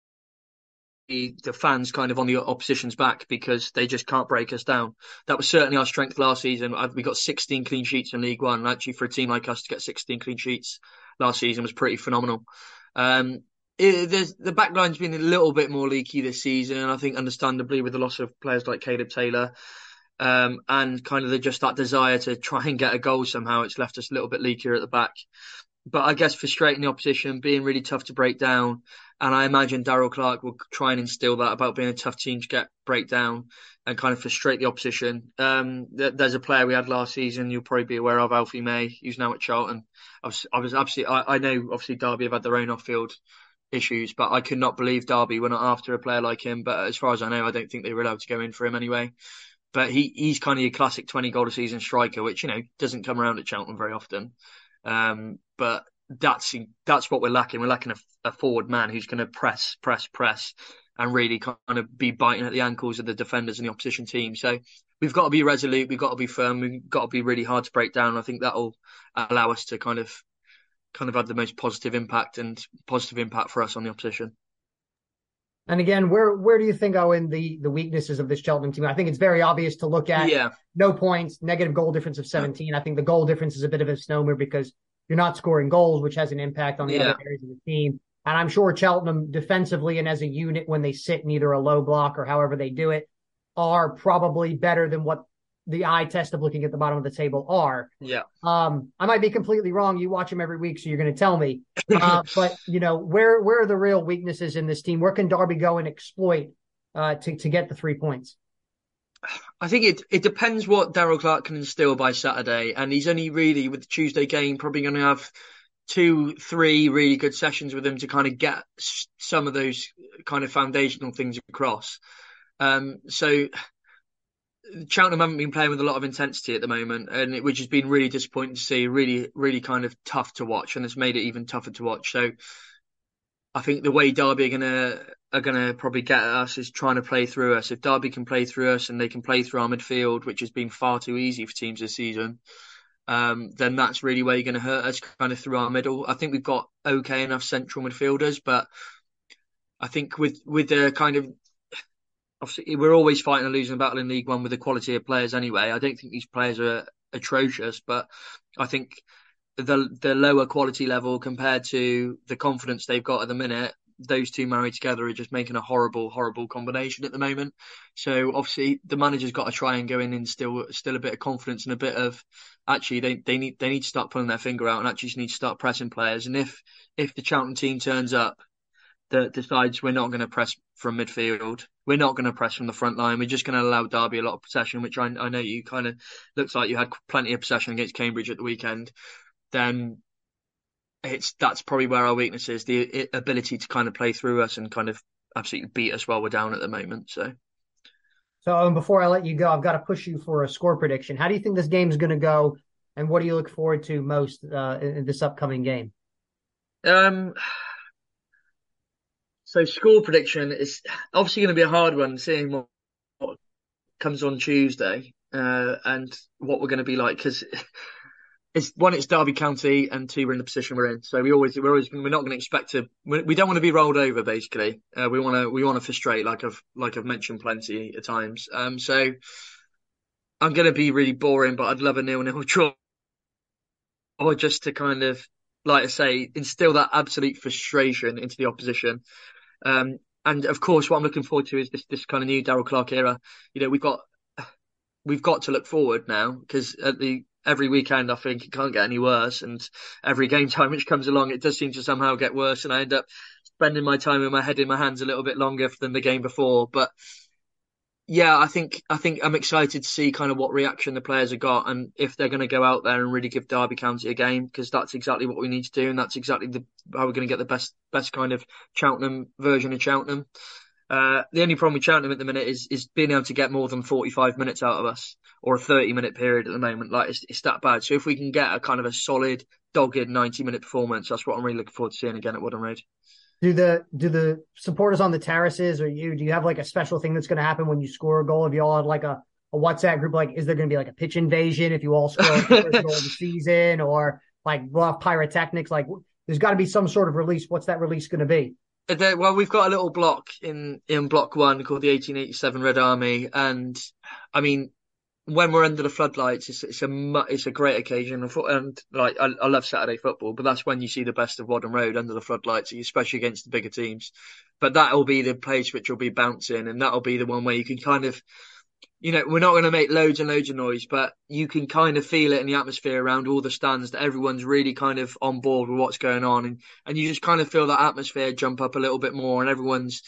the the fans kind of on the opposition's back because they just can't break us down. That was certainly our strength last season. We got sixteen clean sheets in League One. And actually, for a team like us to get sixteen clean sheets last season was pretty phenomenal. Um, It, there's, the backline's been a little bit more leaky this season, I think understandably with the loss of players like Caleb Taylor um, and kind of the, just that desire to try and get a goal somehow. It's left us a little bit leakier at the back. But I guess frustrating the opposition, being really tough to break down. And I imagine Darrell Clarke will try and instill that about being a tough team to get break down and kind of frustrate the opposition. Um, there's a player we had last season you'll probably be aware of, Alfie May, who's now at Charlton. I was, I was absolutely, I, I know obviously Derby have had their own off-field issues, but I could not believe Derby were not after a player like him. But as far as I know, I don't think they were allowed to go in for him anyway. But he he's kind of your classic twenty goal a season striker, which, you know, doesn't come around at Cheltenham very often. Um, but that's that's what we're lacking. We're lacking a, a forward man who's going to press, press, press, and really kind of be biting at the ankles of the defenders and the opposition team. So we've got to be resolute. We've got to be firm. We've got to be really hard to break down. I think that'll allow us to kind of kind of had the most positive impact and positive impact for us on the opposition. And again, where where do you think are in the the weaknesses of this Cheltenham team? I think it's very obvious to look at. Yeah. No points, negative goal difference of seventeen. I think the goal difference is a bit of a misnomer because you're not scoring goals, which has an impact on the yeah. other areas of the team. And I'm sure Cheltenham defensively and as a unit, when they sit in either a low block or however they do it, are probably better than what the eye test of looking at the bottom of the table are. Yeah. Um, I might be completely wrong. You watch them every week, so you're going to tell me. Uh, but, you know, where where are the real weaknesses in this team? Where can Derby go and exploit uh, to, to get the three points? I think it it depends what Darrell Clarke can instill by Saturday. And he's only really, with the Tuesday game, probably going to have two, three really good sessions with him to kind of get some of those kind of foundational things across. Um, so... Cheltenham haven't been playing with a lot of intensity at the moment, and it, which has been really disappointing to see. Really, really kind of tough to watch, and it's made it even tougher to watch. So, I think the way Derby are gonna are gonna probably get at us is trying to play through us. If Derby can play through us and they can play through our midfield, which has been far too easy for teams this season, um, then that's really where you're going to hurt us, kind of through our middle. I think we've got okay enough central midfielders, but I think with with the kind of obviously, we're always fighting a losing battle in League One with the quality of players anyway. I don't think these players are atrocious, but I think the the lower quality level compared to the confidence they've got at the minute, those two married together are just making a horrible, horrible combination at the moment. So obviously the manager's got to try and go in and still still a bit of confidence and a bit of actually they, they need they need to start pulling their finger out and actually just need to start pressing players. And if if the Cheltenham team turns up that decides we're not going to press from midfield, we're not going to press from the front line, we're just going to allow Derby a lot of possession, which I, I know you kind of looks like you had plenty of possession against Cambridge at the weekend, then it's that's probably where our weakness is, the ability to kind of play through us and kind of absolutely beat us while we're down at the moment. So, so um, before I let you go, I've got to push you for a score prediction. How do you think this game is going to go, and what do you look forward to most uh, in this upcoming game? Um. So score prediction is obviously going to be a hard one, seeing what, what comes on Tuesday uh, and what we're going to be like, because it's one, it's Derby County, and two, we're in the position we're in. So we always we're always we're not going to expect to. We don't want to be rolled over. Basically, uh, we want to we want to frustrate, like I've like I've mentioned plenty of times. Um, so I'm going to be really boring, but I'd love a nil-nil draw, or just to kind of, like I say, instill that absolute frustration into the opposition. Um, and of course, what I'm looking forward to is this this kind of new Darrell Clarke era. You know, we've got we've got to look forward now, because at the every weekend I think it can't get any worse, and every game time which comes along, it does seem to somehow get worse, and I end up spending my time with my head in my hands a little bit longer than the game before. But yeah, I think I think I'm excited to see kind of what reaction the players have got, and if they're going to go out there and really give Derby County a game, because that's exactly what we need to do, and that's exactly the, how we're going to get the best best kind of Cheltenham version of Cheltenham. Uh, the only problem with Cheltenham at the minute is is being able to get more than forty-five minutes out of us, or a thirty minute period at the moment. Like it's, it's that bad. So if we can get a kind of a solid, dogged ninety minute performance, that's what I'm really looking forward to seeing again at Woodham Road. Do the do the supporters on the terraces, or you, do you have like a special thing that's going to happen when you score a goal? Have you all had like a, a WhatsApp group? Like, is there going to be like a pitch invasion if you all score like the first goal of the season, or like bluff pyrotechnics? Like, there's got to be some sort of release. What's that release going to be? Well, we've got a little block in, in block one called the eighteen eighty-seven Red Army, and I mean, when we're under the floodlights, it's, it's a it's a great occasion, and like I, I love Saturday football, but that's when you see the best of Woodham Road under the floodlights, especially against the bigger teams. But that will be the place which will be bouncing, and that'll be the one where you can kind of, you know, we're not going to make loads and loads of noise, but you can kind of feel it in the atmosphere around all the stands that everyone's really kind of on board with what's going on, and and you just kind of feel that atmosphere jump up a little bit more, and everyone's.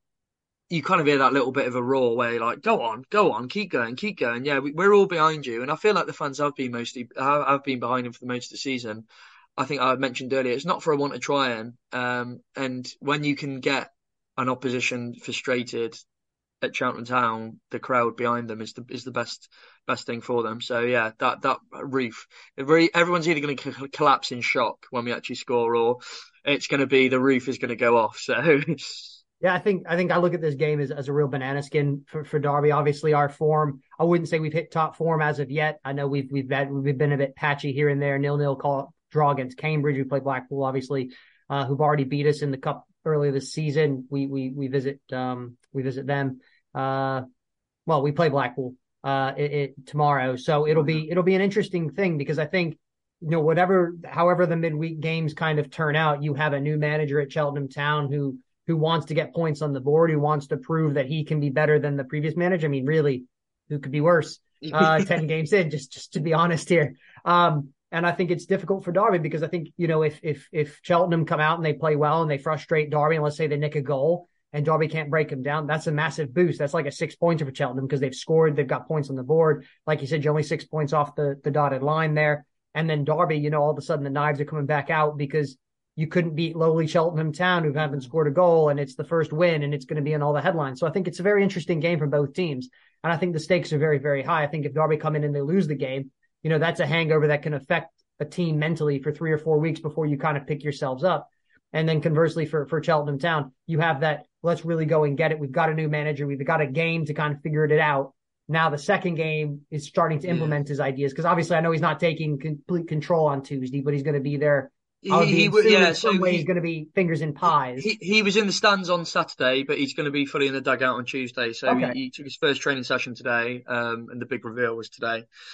You kind of hear that little bit of a roar where you're like, go on, go on, keep going, keep going. Yeah, we, we're all behind you. And I feel like the fans have been mostly, have been behind him for the most of the season. I think I mentioned earlier, it's not for a want to try and, um, and when you can get an opposition frustrated at Cheltenham Town, the crowd behind them is the, is the best, best thing for them. So yeah, that, that roof, really, everyone's either going to c- collapse in shock when we actually score, or it's going to be the roof is going to go off. So Yeah, I think I think I look at this game as, as a real banana skin for, for Derby. Obviously, our form, I wouldn't say we've hit top form as of yet. I know we've we've had, we've been a bit patchy here and there. Nil-nil call, draw against Cambridge. We play Blackpool, obviously, uh, who've already beat us in the cup earlier this season. We we we visit um we visit them. Uh, well, we play Blackpool uh it, it, tomorrow, so it'll be it'll be an interesting thing, because I think, you know, whatever however the midweek games kind of turn out, you have a new manager at Cheltenham Town who. who wants to get points on the board, who wants to prove that he can be better than the previous manager. I mean, really, who could be worse? Uh, ten games in, just, just to be honest here. Um, and I think it's difficult for Derby, because I think, you know, if, if, if Cheltenham come out and they play well and they frustrate Derby, and let's say they nick a goal and Derby can't break them down, that's a massive boost. That's like a six pointer for Cheltenham, because they've scored, they've got points on the board. Like you said, you're only six points off the, the dotted line there. And then Derby, you know, all of a sudden the knives are coming back out, because you couldn't beat lowly Cheltenham Town, who haven't scored a goal, and it's the first win, and it's going to be in all the headlines. So I think it's a very interesting game for both teams. And I think the stakes are very, very high. I think if Derby come in and they lose the game, you know, that's a hangover that can affect a team mentally for three or four weeks before you kind of pick yourselves up. And then conversely for, for Cheltenham Town, you have that, let's really go and get it. We've got a new manager. We've got a game to kind of figure it out. Now the second game is starting to implement yeah. his ideas, because obviously I know he's not taking complete control on Tuesday, but he's going to be there. He, he, he yeah, so some way he, he's going to be fingers in pies. He, he was in the stands on Saturday, but he's going to be fully in the dugout on Tuesday. So okay. he, he took his first training session today, um, and the big reveal was today.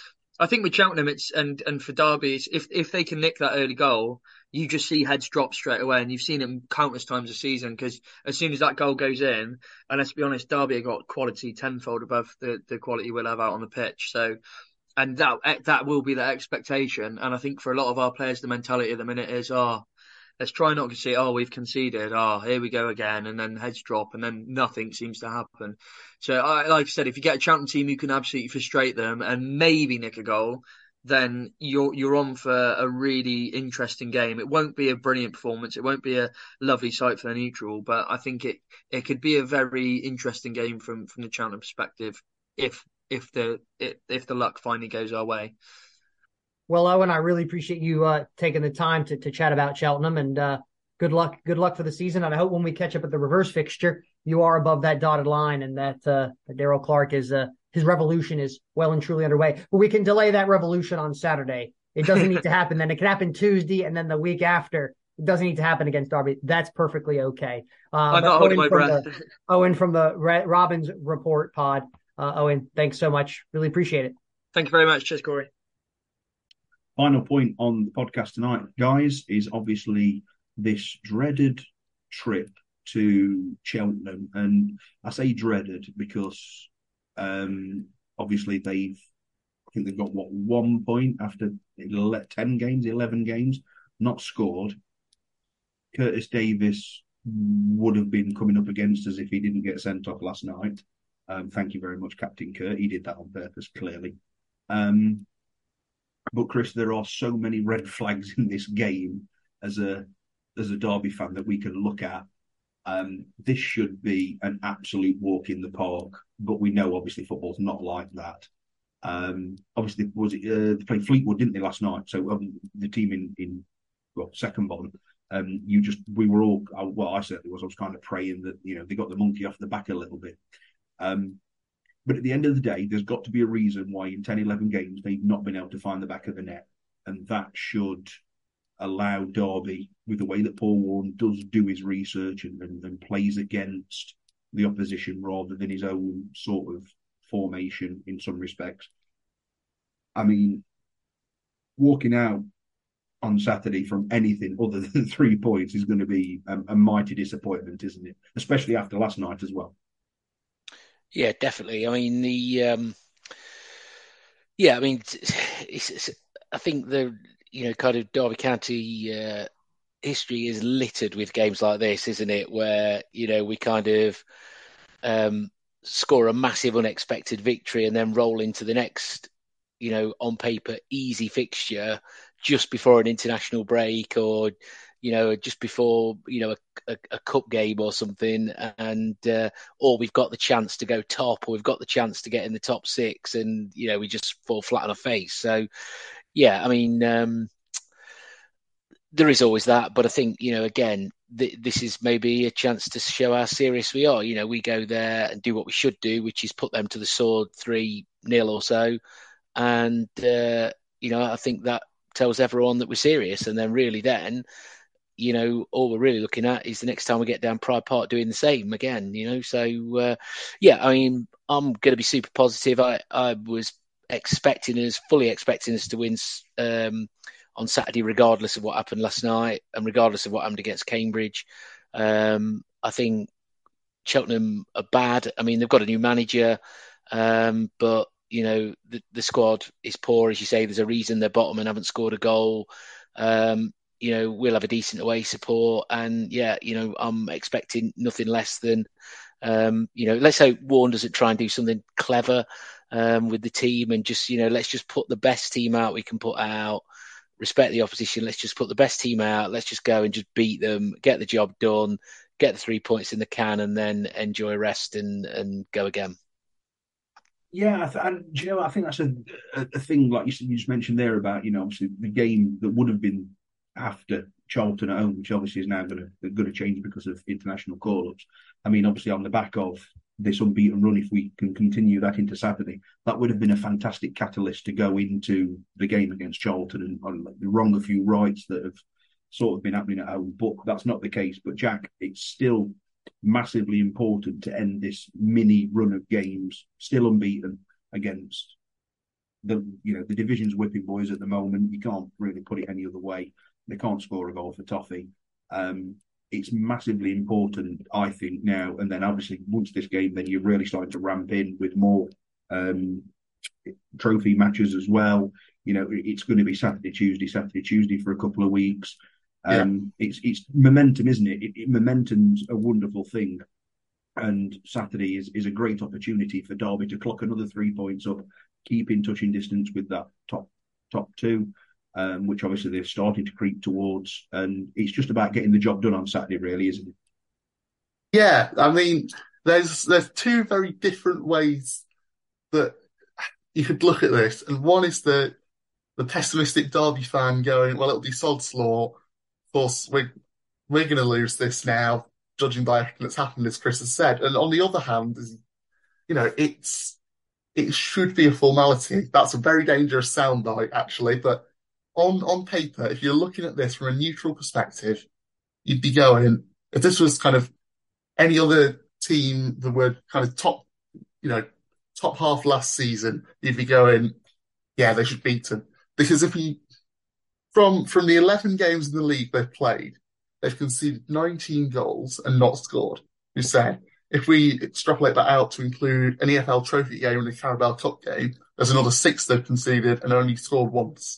I think with Cheltenham, it's and and for Derby, it's, if if they can nick that early goal, you just see heads drop straight away, and you've seen it countless times this season. Because as soon as that goal goes in, and let's be honest, Derby have got quality tenfold above the the quality we'll have out on the pitch. So, and that that will be their expectation. And I think for a lot of our players, the mentality at the minute is, oh, let's try not to see, oh, we've conceded, oh, here we go again, and then heads drop, and then nothing seems to happen. So, I, like I said, if you get a Cheltenham team who can absolutely frustrate them and maybe nick a goal, then you're you're on for a really interesting game. It won't be a brilliant performance. It won't be a lovely sight for the neutral, but I think it, it could be a very interesting game from, from the Cheltenham perspective if if the if the luck finally goes our way. Well, Owen, I really appreciate you uh, taking the time to, to chat about Cheltenham, and uh, good luck. Good luck for the season. And I hope when we catch up at the reverse fixture, you are above that dotted line, and that, uh, that Daryl Clark is uh, his revolution is well and truly underway. But we can delay that revolution on Saturday. It doesn't need to happen then. It can happen Tuesday, and then the week after. It doesn't need to happen against Derby. That's perfectly okay. Uh, I'm not holding my breath. The, Owen from the Robins Report pod. Uh, Owen, thanks so much. Really appreciate it. Thank you very much. Cheers, Corey. Final point on the podcast tonight, guys, is obviously this dreaded trip to Cheltenham. And I say dreaded because um, obviously they've, I think they've got, what, one point after ten games, eleven games, not scored. Curtis Davies would have been coming up against us if he didn't get sent off last night. Um, thank you very much, Captain Kurt. He did that on purpose, clearly. Um, But Chris, there are so many red flags in this game as a as a Derby fan that we can look at. Um, this should be an absolute walk in the park, but we know obviously football's not like that. Um, obviously, was it uh, they played Fleetwood, didn't they, last night? So um, the team in in well second bottom. Um, you just we were all well, I certainly was. I was kind of praying that you know they got the monkey off the back a little bit. Um, But at the end of the day, there's got to be a reason why in ten, eleven games they've not been able to find the back of the net. And that should allow Derby, with the way that Paul Warne does do his research and, and, and plays against the opposition rather than his own sort of formation in some respects. I mean, walking out on Saturday from anything other than three points is going to be a, a mighty disappointment, isn't it? Especially after last night as well. Yeah, definitely. I mean, the um, yeah, I mean, it's, it's, I think the you know kind of Derby County uh, history is littered with games like this, isn't it? Where you know we kind of um, score a massive unexpected victory and then roll into the next, you know, on paper easy fixture just before an international break or, you know, just before, you know, a, a, a cup game or something. And, uh, or we've got the chance to go top or we've got the chance to get in the top six and, you know, we just fall flat on our face. So, yeah, I mean, um, there is always that. But I think, you know, again, th- this is maybe a chance to show how serious we are. You know, we go there and do what we should do, which is put them to the sword three nil or so. And, uh, you know, I think that tells everyone that we're serious. And then really then, you know, all we're really looking at is the next time we get down Pride Park doing the same again, you know. So, uh, yeah, I mean, I'm going to be super positive. I, I was expecting us, fully expecting us to win um, on Saturday, regardless of what happened last night and regardless of what happened against Cambridge. Um, I think Cheltenham are bad. I mean, they've got a new manager, um, but you know, the, the squad is poor, as you say. There's a reason they're bottom and haven't scored a goal. Um, you know, we'll have a decent away support. And, yeah, you know, I'm expecting nothing less than, um, you know, let's hope Warne doesn't try and do something clever um, with the team and just, you know, let's just put the best team out we can put out, respect the opposition. Let's just put the best team out. Let's just go and just beat them, get the job done, get the three points in the can and then enjoy rest and, and go again. Yeah, and you know, I think that's a, a, a thing like you, you just mentioned there about, you know, obviously the game that would have been after Charlton at home, which obviously is now going to going to change because of international call-ups. I mean, obviously on the back of this unbeaten run, if we can continue that into Saturday, that would have been a fantastic catalyst to go into the game against Charlton and, and wrong a few rights that have sort of been happening at home. But that's not the case. But Jack, it's still massively important to end this mini run of games, still unbeaten against the you know the division's whipping boys at the moment. You can't really put it any other way. They can't score a goal for Toffee. Um, it's massively important, I think, now. And then obviously once this game, then you're really starting to ramp in with more um, trophy matches as well. You know, it's going to be Saturday, Tuesday, Saturday, Tuesday for a couple of weeks. Um, yeah. It's it's momentum, isn't it? It, it? Momentum's a wonderful thing. And Saturday is, is a great opportunity for Derby to clock another three points up, keep in touching distance with that top top two. Um, which obviously they're starting to creep towards, and it's just about getting the job done on Saturday, really, isn't it? Yeah, I mean, there's there's two very different ways that you could look at this, and one is the the pessimistic Derby fan going, "Well, it'll be sod's law. Of course, we're we're going to lose this now, judging by everything that's happened," as Chris has said. And on the other hand, is you know, it's it should be a formality. That's a very dangerous soundbite, actually, but. On on paper, if you're looking at this from a neutral perspective, you'd be going, if this was kind of any other team that were kind of top, you know, top half last season, you'd be going, yeah, they should beat them. Because if you, from from the eleven games in the league they've played, they've conceded nineteen goals and not scored. You say, if we extrapolate that out to include an E F L Trophy game and a Carabao Cup game, there's another six they've conceded and only scored once.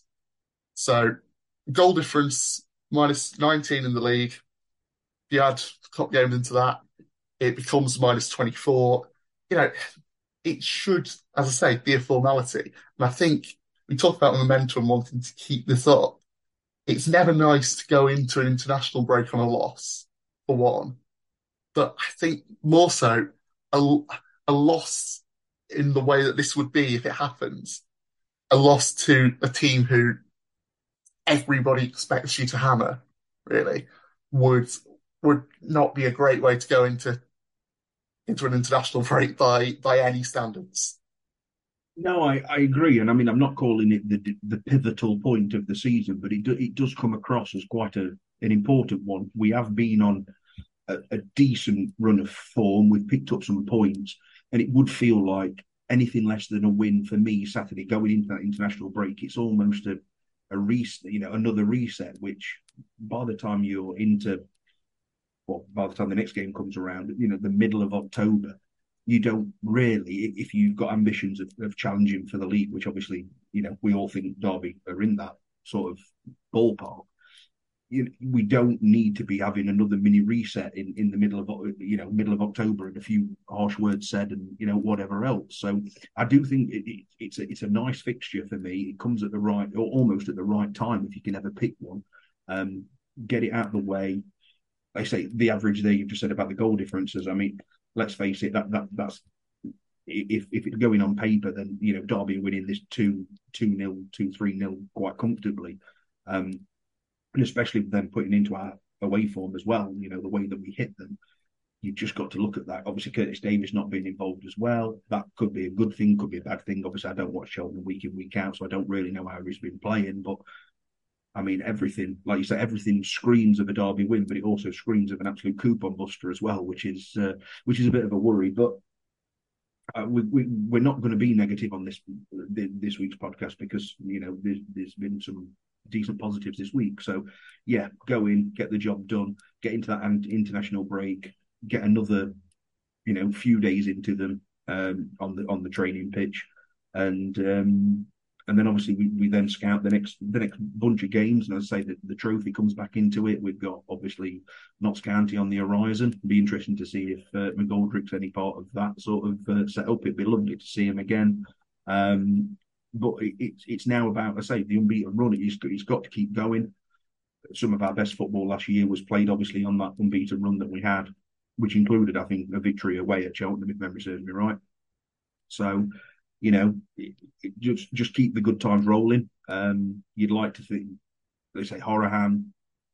So goal difference, minus nineteen in the league. If you add cup games into that, it becomes minus twenty-four. You know, it should, as I say, be a formality. And I think we talk about momentum wanting to keep this up. It's never nice to go into an international break on a loss, for one. But I think more so, a, a loss in the way that this would be if it happens, a loss to a team who everybody expects you to hammer, really, would would not be a great way to go into into an international break by by any standards. No, I, I agree, and I mean I'm not calling it the the pivotal point of the season, but it do, it does come across as quite a an important one. We have been on a, a decent run of form. We've picked up some points, and it would feel like anything less than a win for me Saturday going into that international break. It's almost a a reset, you know, another reset, which by the time you're into, well, by the time the next game comes around, you know, the middle of October, you don't really, if you've got ambitions of, of challenging for the league, which obviously, you know, we all think Derby are in that sort of ballpark, you, we don't need to be having another mini reset in, in the middle of, you know, middle of October and a few harsh words said and, you know, whatever else. So I do think it, it, it's, a, it's a nice fixture for me. It comes at the right, or almost at the right time if you can ever pick one. Um, get it out of the way. They say the average there, you've just said about the goal differences. I mean, let's face it, that that that's if if it's going on paper, then, you know, Derby are winning this two two nil, two three nil quite comfortably. Um, And especially them putting into our away form as well, you know, the way that we hit them, you've just got to look at that. Obviously, Curtis Davies not being involved as well, that could be a good thing, could be a bad thing. Obviously, I don't watch Cheltenham week in, week out, so I don't really know how he's been playing. But, I mean, everything, like you say, everything screams of a Derby win, but it also screams of an absolute coupon buster as well, which is uh, which is a bit of a worry. But uh, we, we, we're not going to be negative on this this week's podcast because, you know, there's, there's been some decent positives this week. So, yeah, go in, get the job done, get into that international break, get another, you know, few days into them um, on the on the training pitch, and um, and then obviously we, we then scout the next the next bunch of games. And as I say, the, the trophy comes back into it. We've got obviously Notts County on the horizon. It'd be interesting to see if uh, McGoldrick's any part of that sort of uh, setup. It'd be lovely to see him again. Um, But it, it's it's now about, I say, the unbeaten run. He's, he's got to keep going. Some of our best football last year was played, obviously, on that unbeaten run that we had, which included, I think, a victory away at Cheltenham, if memory serves me right. So, you know, it, it just just keep the good times rolling. Um, you'd like to think, let's say, Horahan,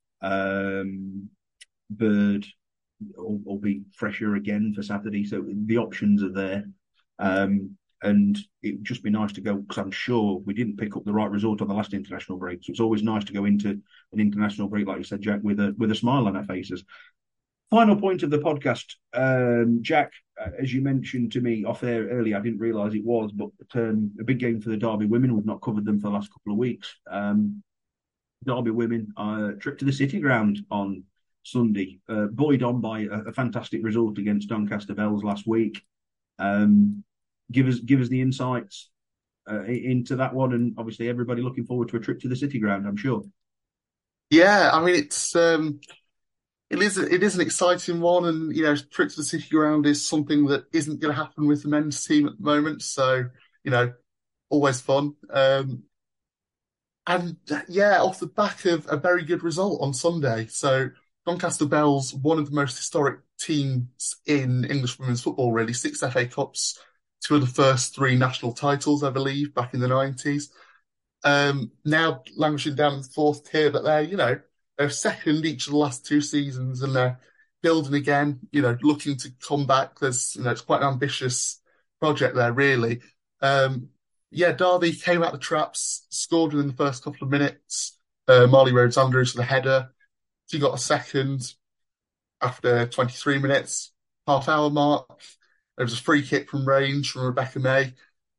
um, Bird, will, will be fresher again for Saturday. So the options are there. Um, And it would just be nice to go, because I'm sure we didn't pick up the right result on the last international break. So it's always nice to go into an international break, like you said, Jack, with a with a smile on our faces. Final point of the podcast, um, Jack, uh, as you mentioned to me off air earlier, I didn't realise it was, but um, a big game for the Derby women. We've not covered them for the last couple of weeks. Um, Derby women, uh, trip to the City Ground on Sunday, uh, buoyed on by a, a fantastic result against Doncaster Bells last week. Um, give us give us the insights uh, into that one, and obviously everybody looking forward to a trip to the City Ground, I'm sure. Yeah, I mean it's um, it is it is an exciting one, and you know, trip to the City Ground is something that isn't going to happen with the men's team at the moment. So you know, always fun. Um, and yeah, off the back of a very good result on Sunday. So Doncaster Bells, one of the most historic teams in English women's football, really. Six F A Cups, two of the first three national titles, I believe, back in the nineties. Um, now languishing down in the fourth tier, but they're, you know, they're second each of the last two seasons, and they're building again, you know, looking to come back. There's, you know, it's quite an ambitious project there, really. Um, yeah, Derby came out the traps, scored within the first couple of minutes. Uh, Marley Rhodes Andrews for the header. She got a second after twenty-three minutes, half hour mark. There was a free kick from range from Rebecca May.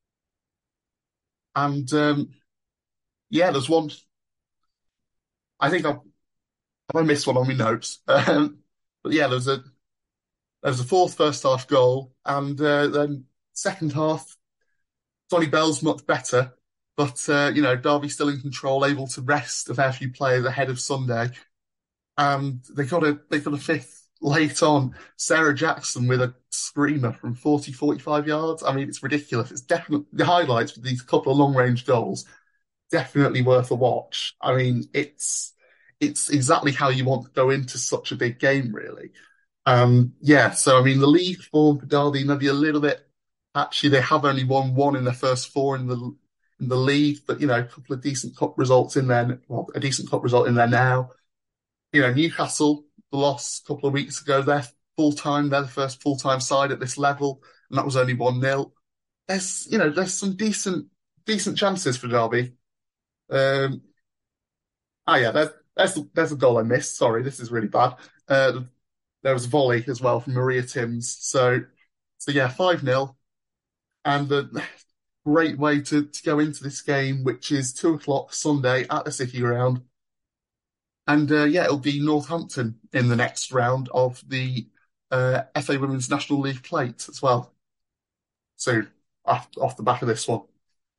And um, yeah, there's one. I think I've, I missed one on my notes. Um, but yeah, there was a there was a fourth first half goal, and uh, then second half, Donny Bell's much better. But uh, you know, Derby still in control, able to rest a fair few players ahead of Sunday. And they got a they got a fifth late on. Sarah Jackson with a screamer from forty, forty-five yards. I mean, it's ridiculous. It's definitely the highlights with these couple of long range goals. Definitely worth a watch. I mean, it's it's exactly how you want to go into such a big game, really. Um, yeah. So I mean, the league form for Derby maybe a little bit. Actually, they have only won one in their first four in the in the league, but you know, a couple of decent cup results in there. Well, a decent cup result in there now. You know, Newcastle, the loss a couple of weeks ago, they're full-time, they're the first full-time side at this level, and that was only one nil. There's, you know, there's some decent decent chances for Derby. Um, ah, yeah, there's, there's, there's a goal I missed. Sorry, this is really bad. Uh, there was a volley as well from Maria Timms. So, so yeah, five nil. And a great way to, to go into this game, which is two o'clock Sunday at the City Ground. And uh, yeah, it'll be Northampton in the next round of the uh, F A Women's National League Plate as well. So off, off the back of this one.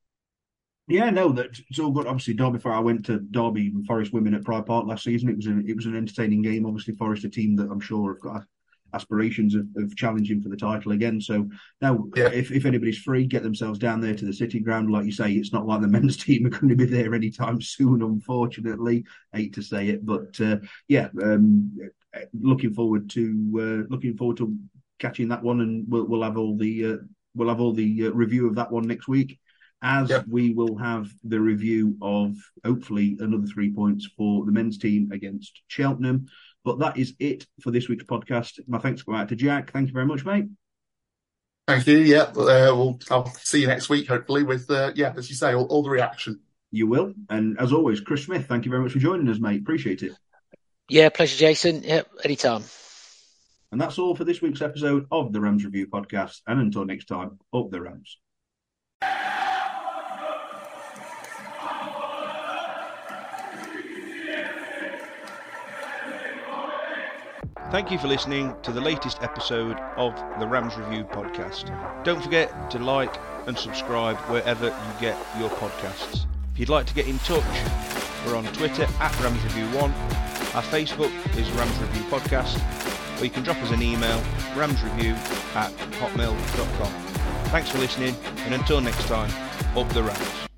Yeah, no, that it's all good. Obviously, Derby. Before I went to Derby and Forest Women at Pride Park last season, it was an it was an entertaining game. Obviously, Forest, a team that I'm sure have got aspirations of, of challenging for the title again. So now, yeah. if if anybody's free, get themselves down there to the City Ground. Like you say, it's not like the men's team are going to be there anytime soon. Unfortunately, I hate to say it, but uh, yeah, um, looking forward to uh, looking forward to catching that one, and we'll we'll have all the uh, we'll have all the uh, review of that one next week. As yep. we will have the review of, hopefully, another three points for the men's team against Cheltenham. But that is it for this week's podcast. My thanks go out to Jack. Thank you very much, mate. Thank you. Yeah, uh, we'll, I'll see you next week, hopefully, with, uh, yeah, as you say, all, all the reaction. You will. And as always, Chris Smith, thank you very much for joining us, mate. Appreciate it. Yeah, pleasure, Jason. Yep, anytime. And that's all for this week's episode of the Rams Review podcast. And until next time, up the Rams. Thank you for listening to the latest episode of the Rams Review podcast. Don't forget to like and subscribe wherever you get your podcasts. If you'd like to get in touch, we're on Twitter at Rams Review one. Our Facebook is Rams Review Podcast. Or you can drop us an email, ramsreview at hotmail dot com. Thanks for listening, and until next time, up the Rams.